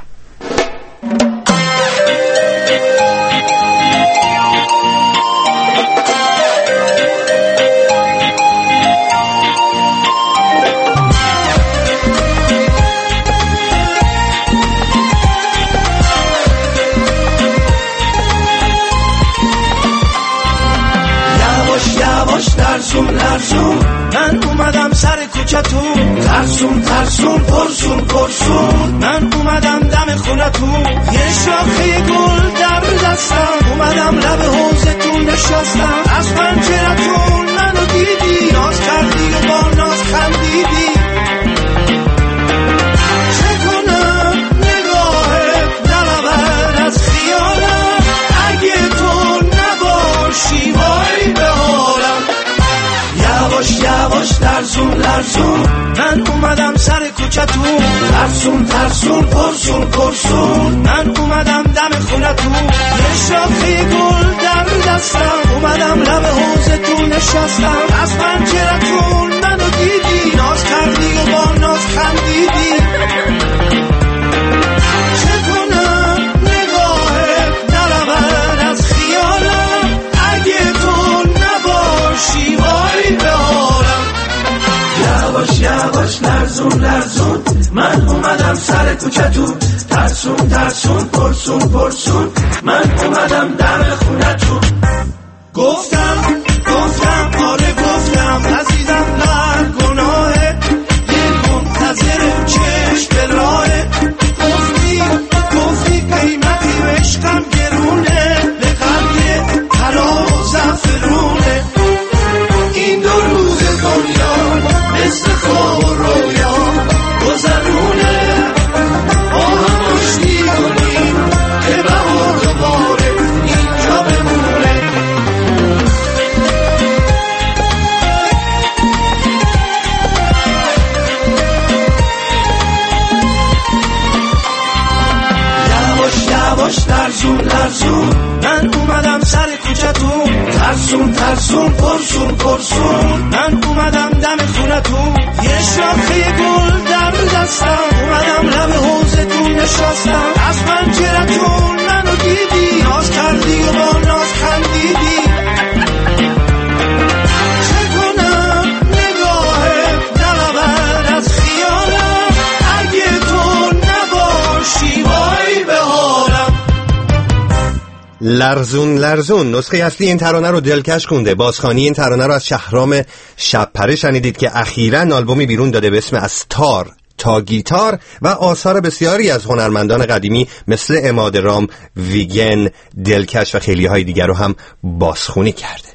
یواش یواش لرزون لرزون من اومدم سر کوچتون، ترسون ترسون پرسون پرسون من اومدم دم خونتون، یه شاخه گل در دستم، اومدم لب حوضتون نشستم، از پنجرتون منو دیدی، ناز کردی و با ناز خندیدی، چه کنم نگاهت نرود از خیالم، اگه تو نباشی وای به حالم، یواش یواش لرزون لرزون من اومدم سر کوچتون، ترسون ترسون پرسون پرسون من اومدم دم خونتون، یه شاخه گل در دستم، اومدم لب حوضتون نشستم، از پنجرتون منو دیدی، ناز کردی و با ناز خندیدی، چه کنم نگاهت نرود از خیالم، اگه تو نباشی وای به حالم، یواش یواش لرزون لرزون من اومدم سر کوچتون، ترسون ترسون پرسون پرسون من اومدم دم خونتون، گفتم گفتم آره گفتم عزیزم نه گناهه، یه منتظر چشم به راهه، گفتی گفتی قیمتی عشقم گرونه، به قلب طلا و زعفرونه، این دو روز دنیا مثل خواب و رویا، لرزون لرزون من اومدم سر کوچتون، ترسون ترسون پرسون پرسون من اومدم دم خونتون، یه شاخه گل در دستم اومدم لب حوضتون نشستم، از پنجرتون منو دیدی، ناز کردی و با ناز خندیدی، چه کنم نگاهت نلبن از خیالم، اگه تو نباشی وای به حالم. لرزون لرزون نسخه اصلی این ترانه رو دلکش خونده. بازخوانی این ترانه رو از شهرام شبپره شنیدید که اخیراً آلبومی بیرون داده به اسم از تار تا گیتار و آثار بسیاری از هنرمندان قدیمی مثل عماد رام، ویگن، دلکش و خیلی های دیگر رو هم بازخوانی کرده.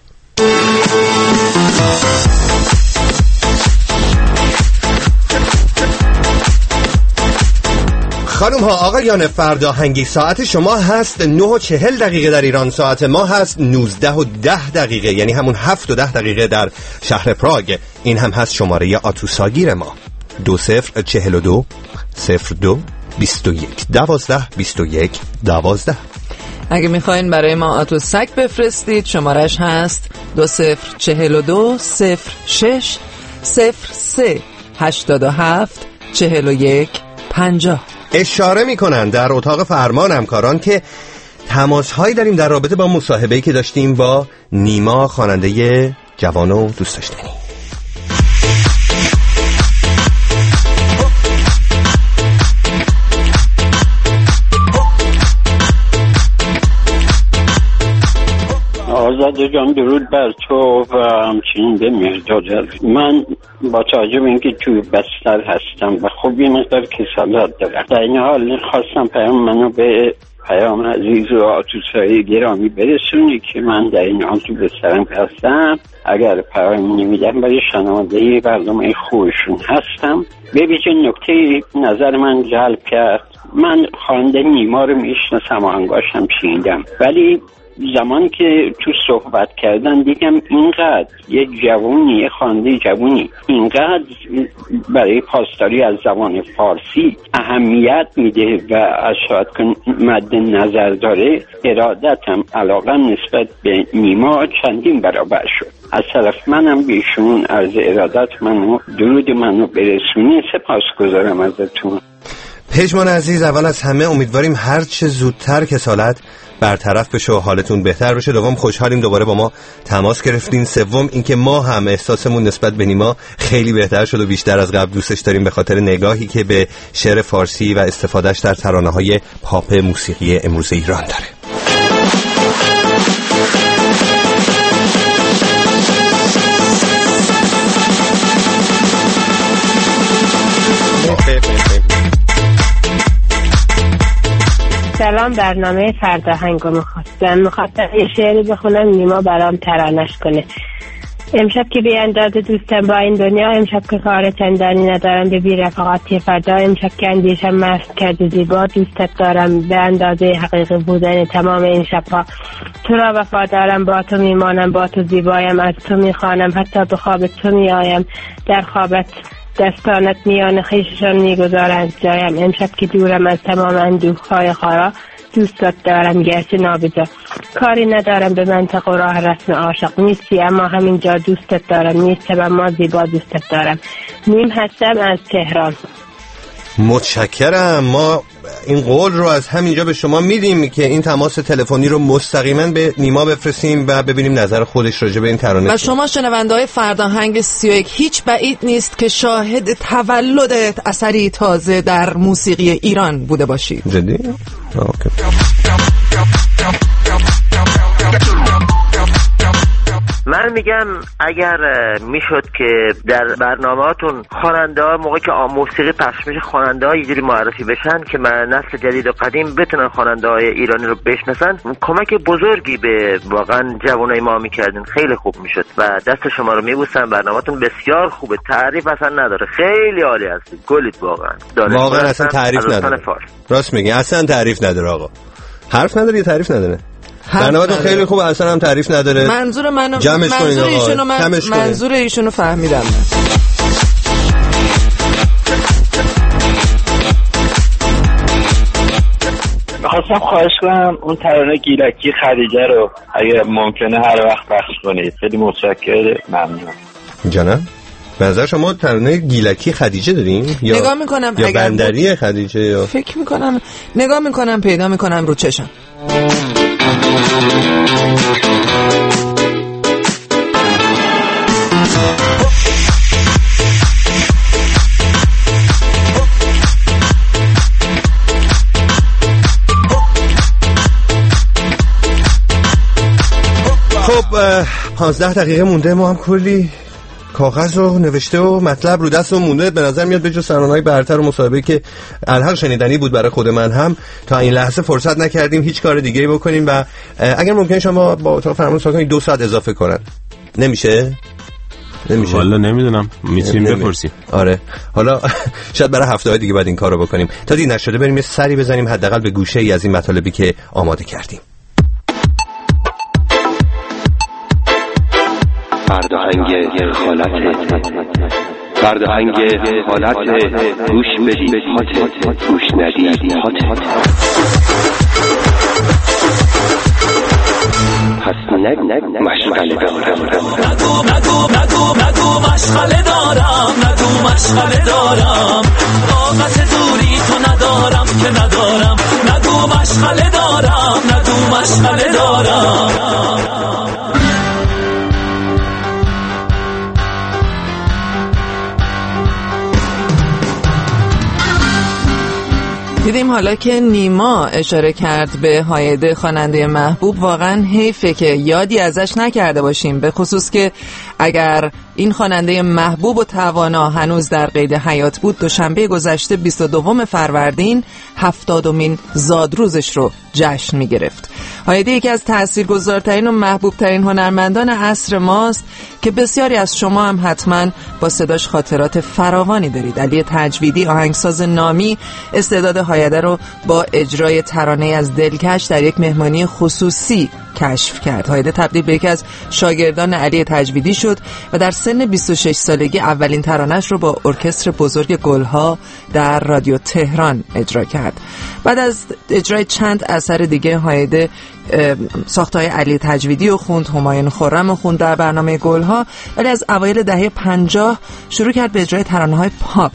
خانم ها آقایان فرداهنگی، ساعت شما هست نه و چهل دقیقه در ایران، ساعت ما هست نوزده و ده دقیقه، یعنی همون هفت و ده دقیقه در شهر پراگ. این هم هست شماره آتوساگیر ما دو صفر چهل و دو صفر دو بیست و یک دوازده بیست و یک دوازده. اگه میخواین برای ما آتوسک بفرستید شمارش هست دو صفر چهل و دو صفر شش صفر سه هشتاد و هفت چهل و یک پنجاه. اشاره میکنن در اتاق فرمان همکاران که تماس هایی داریم در رابطه با مصاحبه‌ای که داشتیم با نیما، خواننده جوان و دوست داشتنی. آزاده جان درود بر تو و همچنین به مرداد. من با توجه به اینکه توی بستر هستم و خب یه مقدار کسالت دارم، در این حال خواستم پیام منو به پیام عزیز و آتوسای گرامی برسونی که من در این حال تو بسترم هستم. اگر پیام نمیدم برای شنونده برنامه خوبشون هستم. به ویژه نکته نظر من جلب کرد. من خواننده نیما رو میشناسم و انگاشتم شنیدم، ولی زمان که تو صحبت کردن دیدم اینقدر یه جوونی، یه خواننده جوونی اینقدر برای پاسداری از زبان فارسی اهمیت میده و اشارت کن مد نظر داره، ارادتم علاقم نسبت به نیما چندین برابر شد. از طرف منم بیشون عرض ارادت منو، درود منو برسونی. سپاسگزارم ازتون. پژمان عزیز، اول از همه امیدواریم هر چه زودتر کسالت برطرف بشه و حالتون بهتر بشه. دوم خوشحالیم دوباره با ما تماس گرفتین. سوم اینکه ما هم احساسمون نسبت به نیما خیلی بهتر شد و بیشتر از قبل دوستش داریم به خاطر نگاهی که به شعر فارسی و استفادهش در ترانه‌های پاپ موسیقی امروز ایران داره. سلام، برنامه فرداهنگ رو میخواستم میخواستم یه شعری بخونم نیما برام ترانش کنه. امشب که به اندازه دوستم با این دنیا، امشب که کار چندانی ندارم به بی رفاقتی فردا، امشب که اندیشم مست کرده زیبا، دوستت دارم به اندازه حقیقی بودن تمام این شبها. تو را وفادارم، با تو میمانم، با تو زیبایم، از تو میخوانم، حتی به خواب تو میآیم، در خوابت دستانت میان خیششان میگذارند جایم. امشب که دورم از تمام اندوه‌های خارا، دوستت دارم گرچه نابجا، کاری ندارم به منطق و راه رسم عاشق، نیستی اما همینجا دوستت دارم، نیستم اما زیبا دوستت دارم. نیم هستم از تهران. متشکرم. ما این قول رو از همینجا به شما میدیم که این تماس تلفنی رو مستقیما به نیما بفرستیم و ببینیم نظر خودش راجع به این ترانه. و شما شنونده‌های فرداهنگ سی و یک هیچ بعید نیست که شاهد تولد اثری تازه در موسیقی ایران بوده باشید. جدی؟ اوکی. من میگم اگر میشد که در برنامه‌هاتون خواننده‌ها موقعی که موسیقی پخش میشه خواننده‌ها یه جوری معرفی بشن که من نسل جدید و قدیم بتونن خواننده‌های ایرانی رو بشناسن، کمک بزرگی به واقعا جوانای ما میکردین. خیلی خوب میشد و دست شما رو میبوسم. برنامه‌تون بسیار خوبه، تعریف اصلا نداره، خیلی عالی هستید، گلید واقعا. واقعا اصلا تعریف نداره. راست میگی، اصلا تعریف نداره آقا. حرف نداره یا تعریف نداره؟ برنامه‌تون خیلی خوبه، اصلا هم تعریف نداره. منظور منو جمعش منظور ایشونو من منظور ایشونو فهمیدم. خواستم خواهش کنم اون ترانه گیلکی خدیجه رو اگه ممکنه هر وقت پخش کنید. خیلی متشکرم، ممنون. جانم به نظر شما ترانه گیلکی خدیجه داریم یا نگاه میکنم یا اگر بندری خدیجه یا فکر میکنم نگاه میکنم پیدا میکنم رو چشم. خب پانزده دقیقه مونده، ما هم کلی کاغذ رو نوشته و مطلب رو دست و مونده. به نظر میاد به جز ترانه‌های برتر و مصاحبه که الحق شنیدنی بود برای خود من هم تا این لحظه فرصت نکردیم هیچ کار دیگه‌ای بکنیم و اگر ممکن شما با اتاق فرمان صحبت کنید دو ساعت اضافه کنن. نمیشه؟ نمیشه. والا نمیدونم، میتونیم بپرسیم. آره حالا شاید برای هفته‌های دیگه بعد این کارو بکنیم. تا دید نشده بریم یه سری بزنیم حداقل به گوشه‌ای از این مطالبی که آماده کردیم. فرداهنگ خالت فرداهنگ خالت گوش بدید هات گوش ندید هات پس نگ نگ مشغله دارم نگو نگو نگو نگو مشغله دارم نگو مشغله دارم طاقت دوری تو ندارم که ندارم نگو مشغله دارم نگو مشغله دارم. دیدیم حالا که نیما اشاره کرد به هایده خواننده محبوب، واقعا حیفه که یادی ازش نکرده باشیم، به خصوص که اگر این خواننده محبوب و توانا هنوز در قید حیات بود دوشنبه گذشته بیست و دوم فروردین هفتادمین زادروزش رو جشن می گرفت. هایده یکی از تاثیرگذارترین و محبوبترین هنرمندان عصر ماست که بسیاری از شما هم حتما با صداش خاطرات فراوانی دارید. علی تجویدی آهنگساز نامی استعداد هایده رو با اجرای ترانه از دلکش در یک مهمانی خصوصی کشف کرد. هایده تبدیل به یکی از شاگردان علی تجویدی شد و در سن بیست و شش سالگی اولین ترانه‌اش رو با ارکستر بزرگ گلها در رادیو تهران اجرا کرد. بعد از اجرای چند اثر دیگه هایده ساخته‌های علی تجویدی رو خوند، همایون خرم رو خوند در برنامه گلها، ولی از اوایل دهه پنجاه شروع کرد به اجرای ترانه‌های پاپ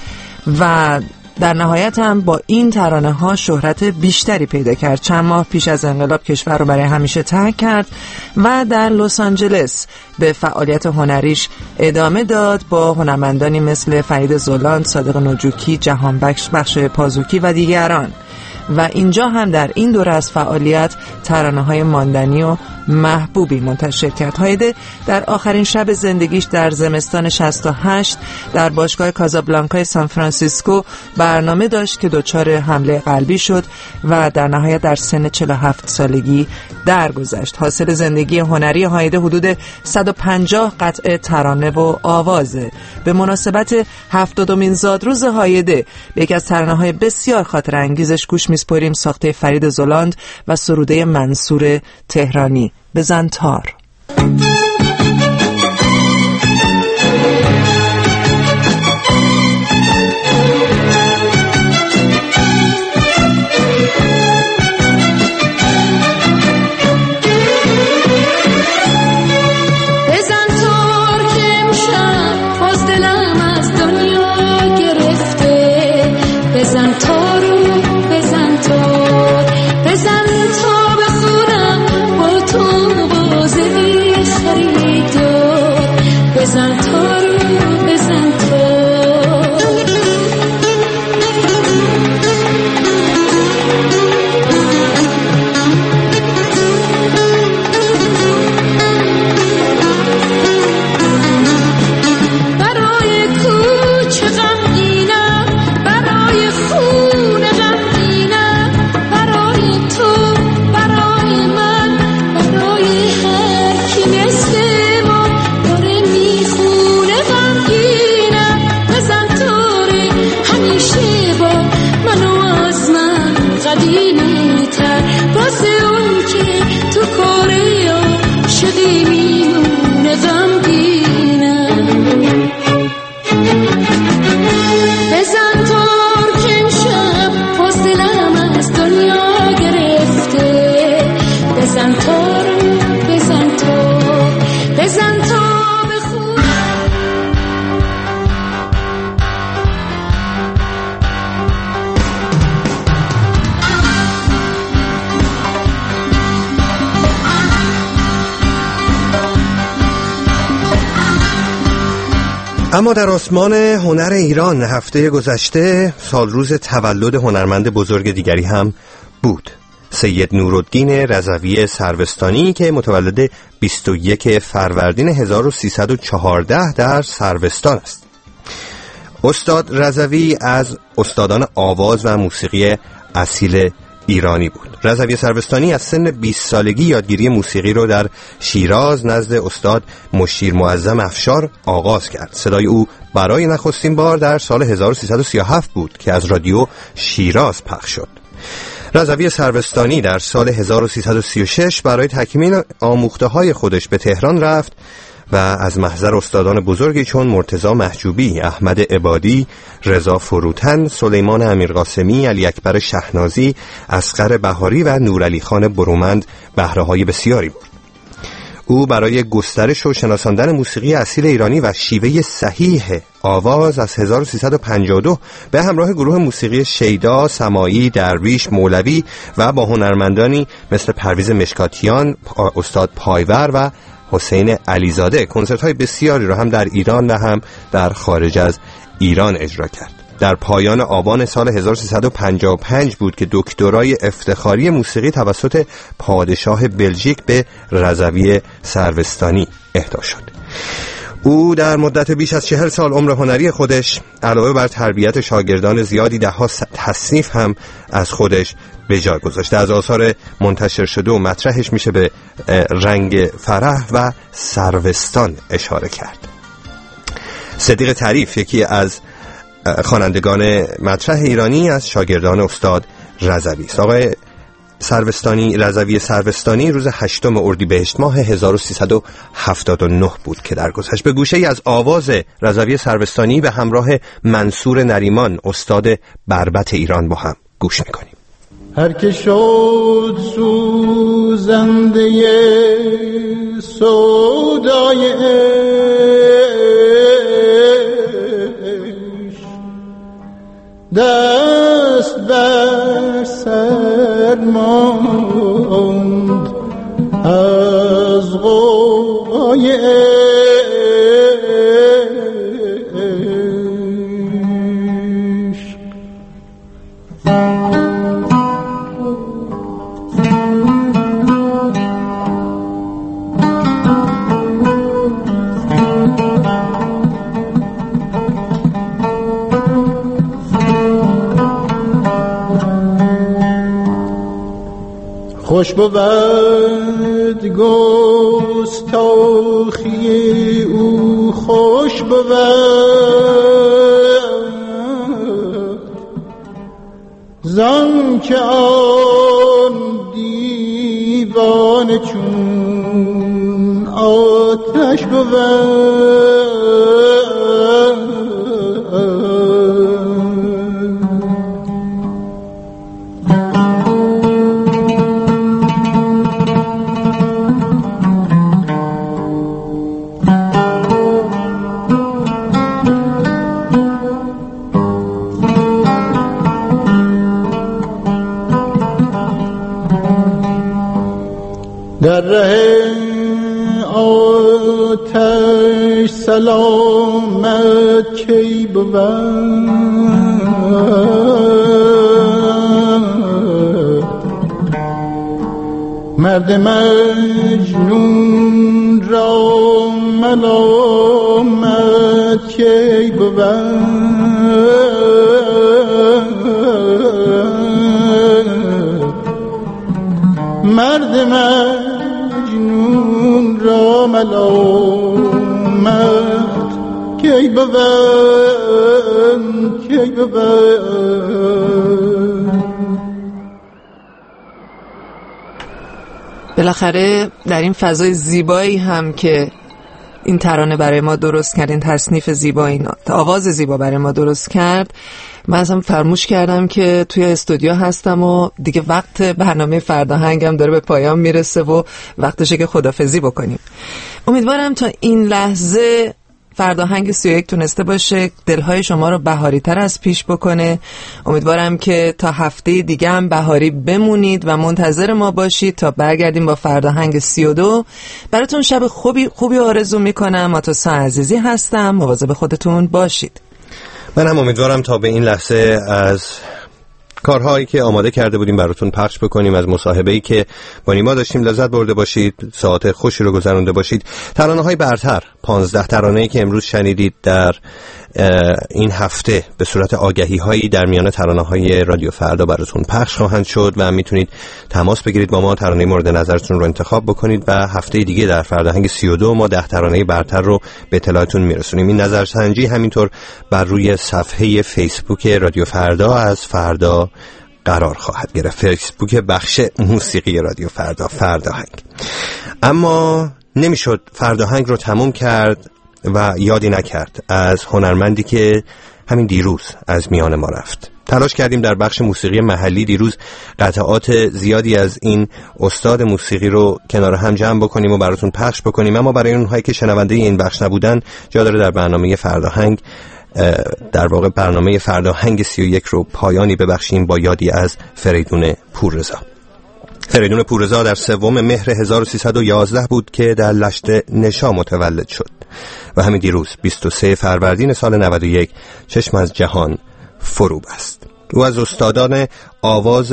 و در نهایت هم با این ترانه ها شهرت بیشتری پیدا کرد. چند ماه پیش از انقلاب کشور رو برای همیشه ترک کرد و در لس آنجلس به فعالیت هنریش ادامه داد با هنرمندانی مثل فرید زولاند، صادق نجوکی، جهانبخش بخش پازوکی و دیگران. و اینجا هم در این دوره از فعالیت ترانه‌های ماندنی و محبوبی منتشر کرد. هایده در آخرین شب زندگیش در زمستان شصت و هشت در باشگاه کازابلانکای سان فرانسیسکو برنامه داشت که دچار حمله قلبی شد و در نهایت در سن چهل و هفت سالگی درگذشت. حاصل زندگی هنری هایده حدود صد و پنجاه قطعه ترانه و آوازه. به مناسبت هفتادمین زادروز هایده به یکی از ترانه‌های بسیار خاطر انگیزش گوش میسپاریم، ساخته فرید زولاند و سروده منصور تهرانی، بزن تار. بزن تا بخونم با تو بازه خری اما در آسمان هنر ایران هفته گذشته سال روز تولد هنرمند بزرگ دیگری هم بود، سید نورالدین رضوی سروستانی که متولد بیست و یک فروردین هزار و سیصد و چهارده در سروستان است. استاد رضوی از استادان آواز و موسیقی اصیل ایرانی بود. رضوی سروستانی از سن بیست سالگی یادگیری موسیقی رو در شیراز نزد استاد مشیر معظم افشار آغاز کرد. صدای او برای نخستین بار در سال هزار و سیصد و سی و هفت بود که از رادیو شیراز پخش شد. رضوی سروستانی در سال هزار و سیصد و سی و شش برای تکمیل آموخته‌های خودش به تهران رفت و از محضر استادان بزرگی چون مرتضی محجوبی، احمد عبادی، رضا فروتن، سلیمان امیرقاسمی، علی اکبر شهنازی، اصغر بهاری و نورعلی خان برومند بهره‌های بسیاری برد. او برای گسترش و شناساندن موسیقی اصیل ایرانی و شیوه صحیح آواز از هزار و سیصد و پنجاه و دو به همراه گروه موسیقی شیدا، سماعی، درویش، مولوی و با هنرمندانی مثل پرویز مشکاتیان، استاد پایور و حسین علیزاده کنسرت‌های بسیاری را هم در ایران و هم در خارج از ایران اجرا کرد. در پایان آبان سال هزار و سیصد و پنجاه و پنج بود که دکترای افتخاری موسیقی توسط پادشاه بلژیک به رضوی سروستانی اهدا شد. او در مدت بیش از چهل سال عمر هنری خودش علاوه بر تربیت شاگردان زیادی ده‌ها تصنیف هم از خودش به جا گذاشته. از آثار منتشر شده و مطرحش میشه به رنگ فرح و سروستان اشاره کرد. صدیق طریف یکی از خوانندگان مطرح ایرانی از شاگردان استاد رضوی است. آقای سروستانی، رضوی سروستانی روز هشتم اردیبهشت ماه هزار و سیصد و هفتاد و نه بود که درگذشت. به گوشه ای از آواز رضوی سروستانی به همراه منصور نریمان استاد بربط ایران با هم گوش میکنیم. هر که شد سوزنده سودای دست بر سر ماند از غوغای عشق. خوش بود گستاخی او، خوش بود زن که آن دیوان چون آتش بود. در ره آتش سلامت کی بود، مرد مجنون را ملامت کی بود. مرد مجنون را ملامت کی بود، کی بود. بالاخره در این فضای زیبایی هم که این ترانه برای ما درست کرد، این تصنیف زیبا، این آواز زیبا برای ما درست کرد، من ازم فرموش کردم که توی استودیو هستم و دیگه وقت برنامه فرداهنگم داره به پایان میرسه و وقتشه که خدافظی بکنیم. امیدوارم تا این لحظه فرداهنگ سی و یک تونسته باشه دلهای شما رو بهاری تر از پیش بکنه. امیدوارم که تا هفته دیگه هم بهاری بمونید و منتظر ما باشید تا برگردیم با فرداهنگ سی و دو. براتون شب خوبی خوبی آرزو میکنم. آتوسا عزیزی هستم. مواظب خودتون باشید. من هم امیدوارم تا به این لحظه از کارهایی که آماده کرده بودیم براتون پخش بکنیم، از مصاحبه‌ای که با نیما داشتیم لذت برده باشید، ساعت خوشی رو گذرونده باشید. ترانه‌های برتر، پانزده ترانه‌ای که امروز شنیدید در این هفته به صورت آگهی‌هایی در میان ترانه‌های رادیو فردا براتون پخش خواهند شد و میتونید تماس بگیرید با ما، ترانه مورد نظرتون رو انتخاب بکنید و هفته دیگه در فرداهنگ سی و دو ما ده ترانه برتر رو به اطلاعتون میرسونیم. این نظرسنجی همینطور بر روی صفحه فیسبوک رادیو فردا از فردا قرار خواهد گرفت. فیسبوک بخش موسیقی رادیو فردا، فرداهنگ. اما نمیشد فرداهنگ رو تموم کرد و یادی نکرد از هنرمندی که همین دیروز از میان ما رفت. تلاش کردیم در بخش موسیقی محلی دیروز قطعات زیادی از این استاد موسیقی رو کنار هم جمع بکنیم و براتون پخش بکنیم، اما برای اونهایی که شنونده این بخش نبودن جا داره در برنامه فرداهنگ، در واقع برنامه فرداهنگ سی و یک رو پایانی ببخشیم با یادی از فریدون پوررضا. فریدون پوررضا در سوم مهر هزار و سیصد و یازده بود که در لشت نشا متولد شد و همین دیروز بیست و سوم فروردین سال نود و یک چشم از جهان فرو بست. او از استادان آواز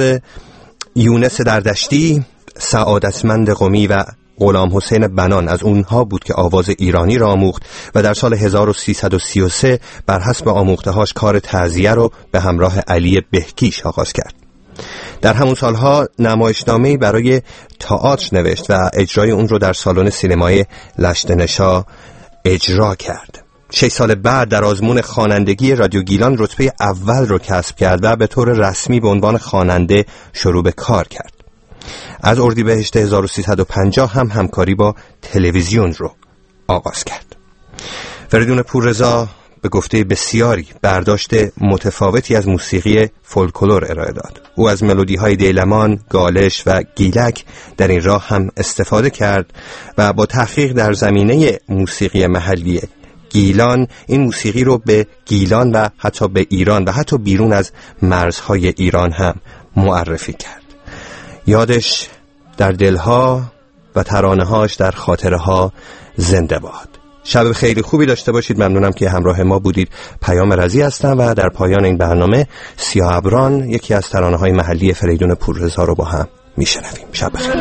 یونس دردشتی، سعادتمند قمی و غلام حسین بنان از اونها بود که آواز ایرانی را آموخت و در سال هزار و سیصد و سی و سه بر حسب آموختهاش کار تعزیه رو به همراه علی بهکیش آغاز کرد. در همون سالها نمایشنامه‌ای برای تئاتر نوشت و اجرای اون رو در سالن سینمای لشت نشا اجرا کرد. شش سال بعد در آزمون خوانندگی رادیو گیلان رتبه اول رو کسب کرد و به طور رسمی به عنوان خواننده شروع به کار کرد. از اردیبهشت هزار و سیصد و پنجاه هم همکاری با تلویزیون رو آغاز کرد. فریدون پوررضا به گفته بسیاری برداشت متفاوتی از موسیقی فولکلور ارائه داد. او از ملودی‌های دیلمان، گالش و گیلک در این راه هم استفاده کرد و با تحقیق در زمینه موسیقی محلی گیلان این موسیقی رو به گیلان و حتی به ایران و حتی بیرون از مرزهای ایران هم معرفی کرد. یادش در دلها و ترانه‌هاش در خاطرها زنده باد. شب خیلی خوبی داشته باشید. ممنونم که همراه ما بودید. پیام رضی هستم و در پایان این برنامه سیاه ابران، یکی از ترانه‌های محلی فریدون پوررضا رو با هم میشنویم. شب بخیر.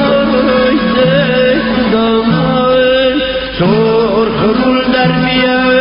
سرخ گل در میان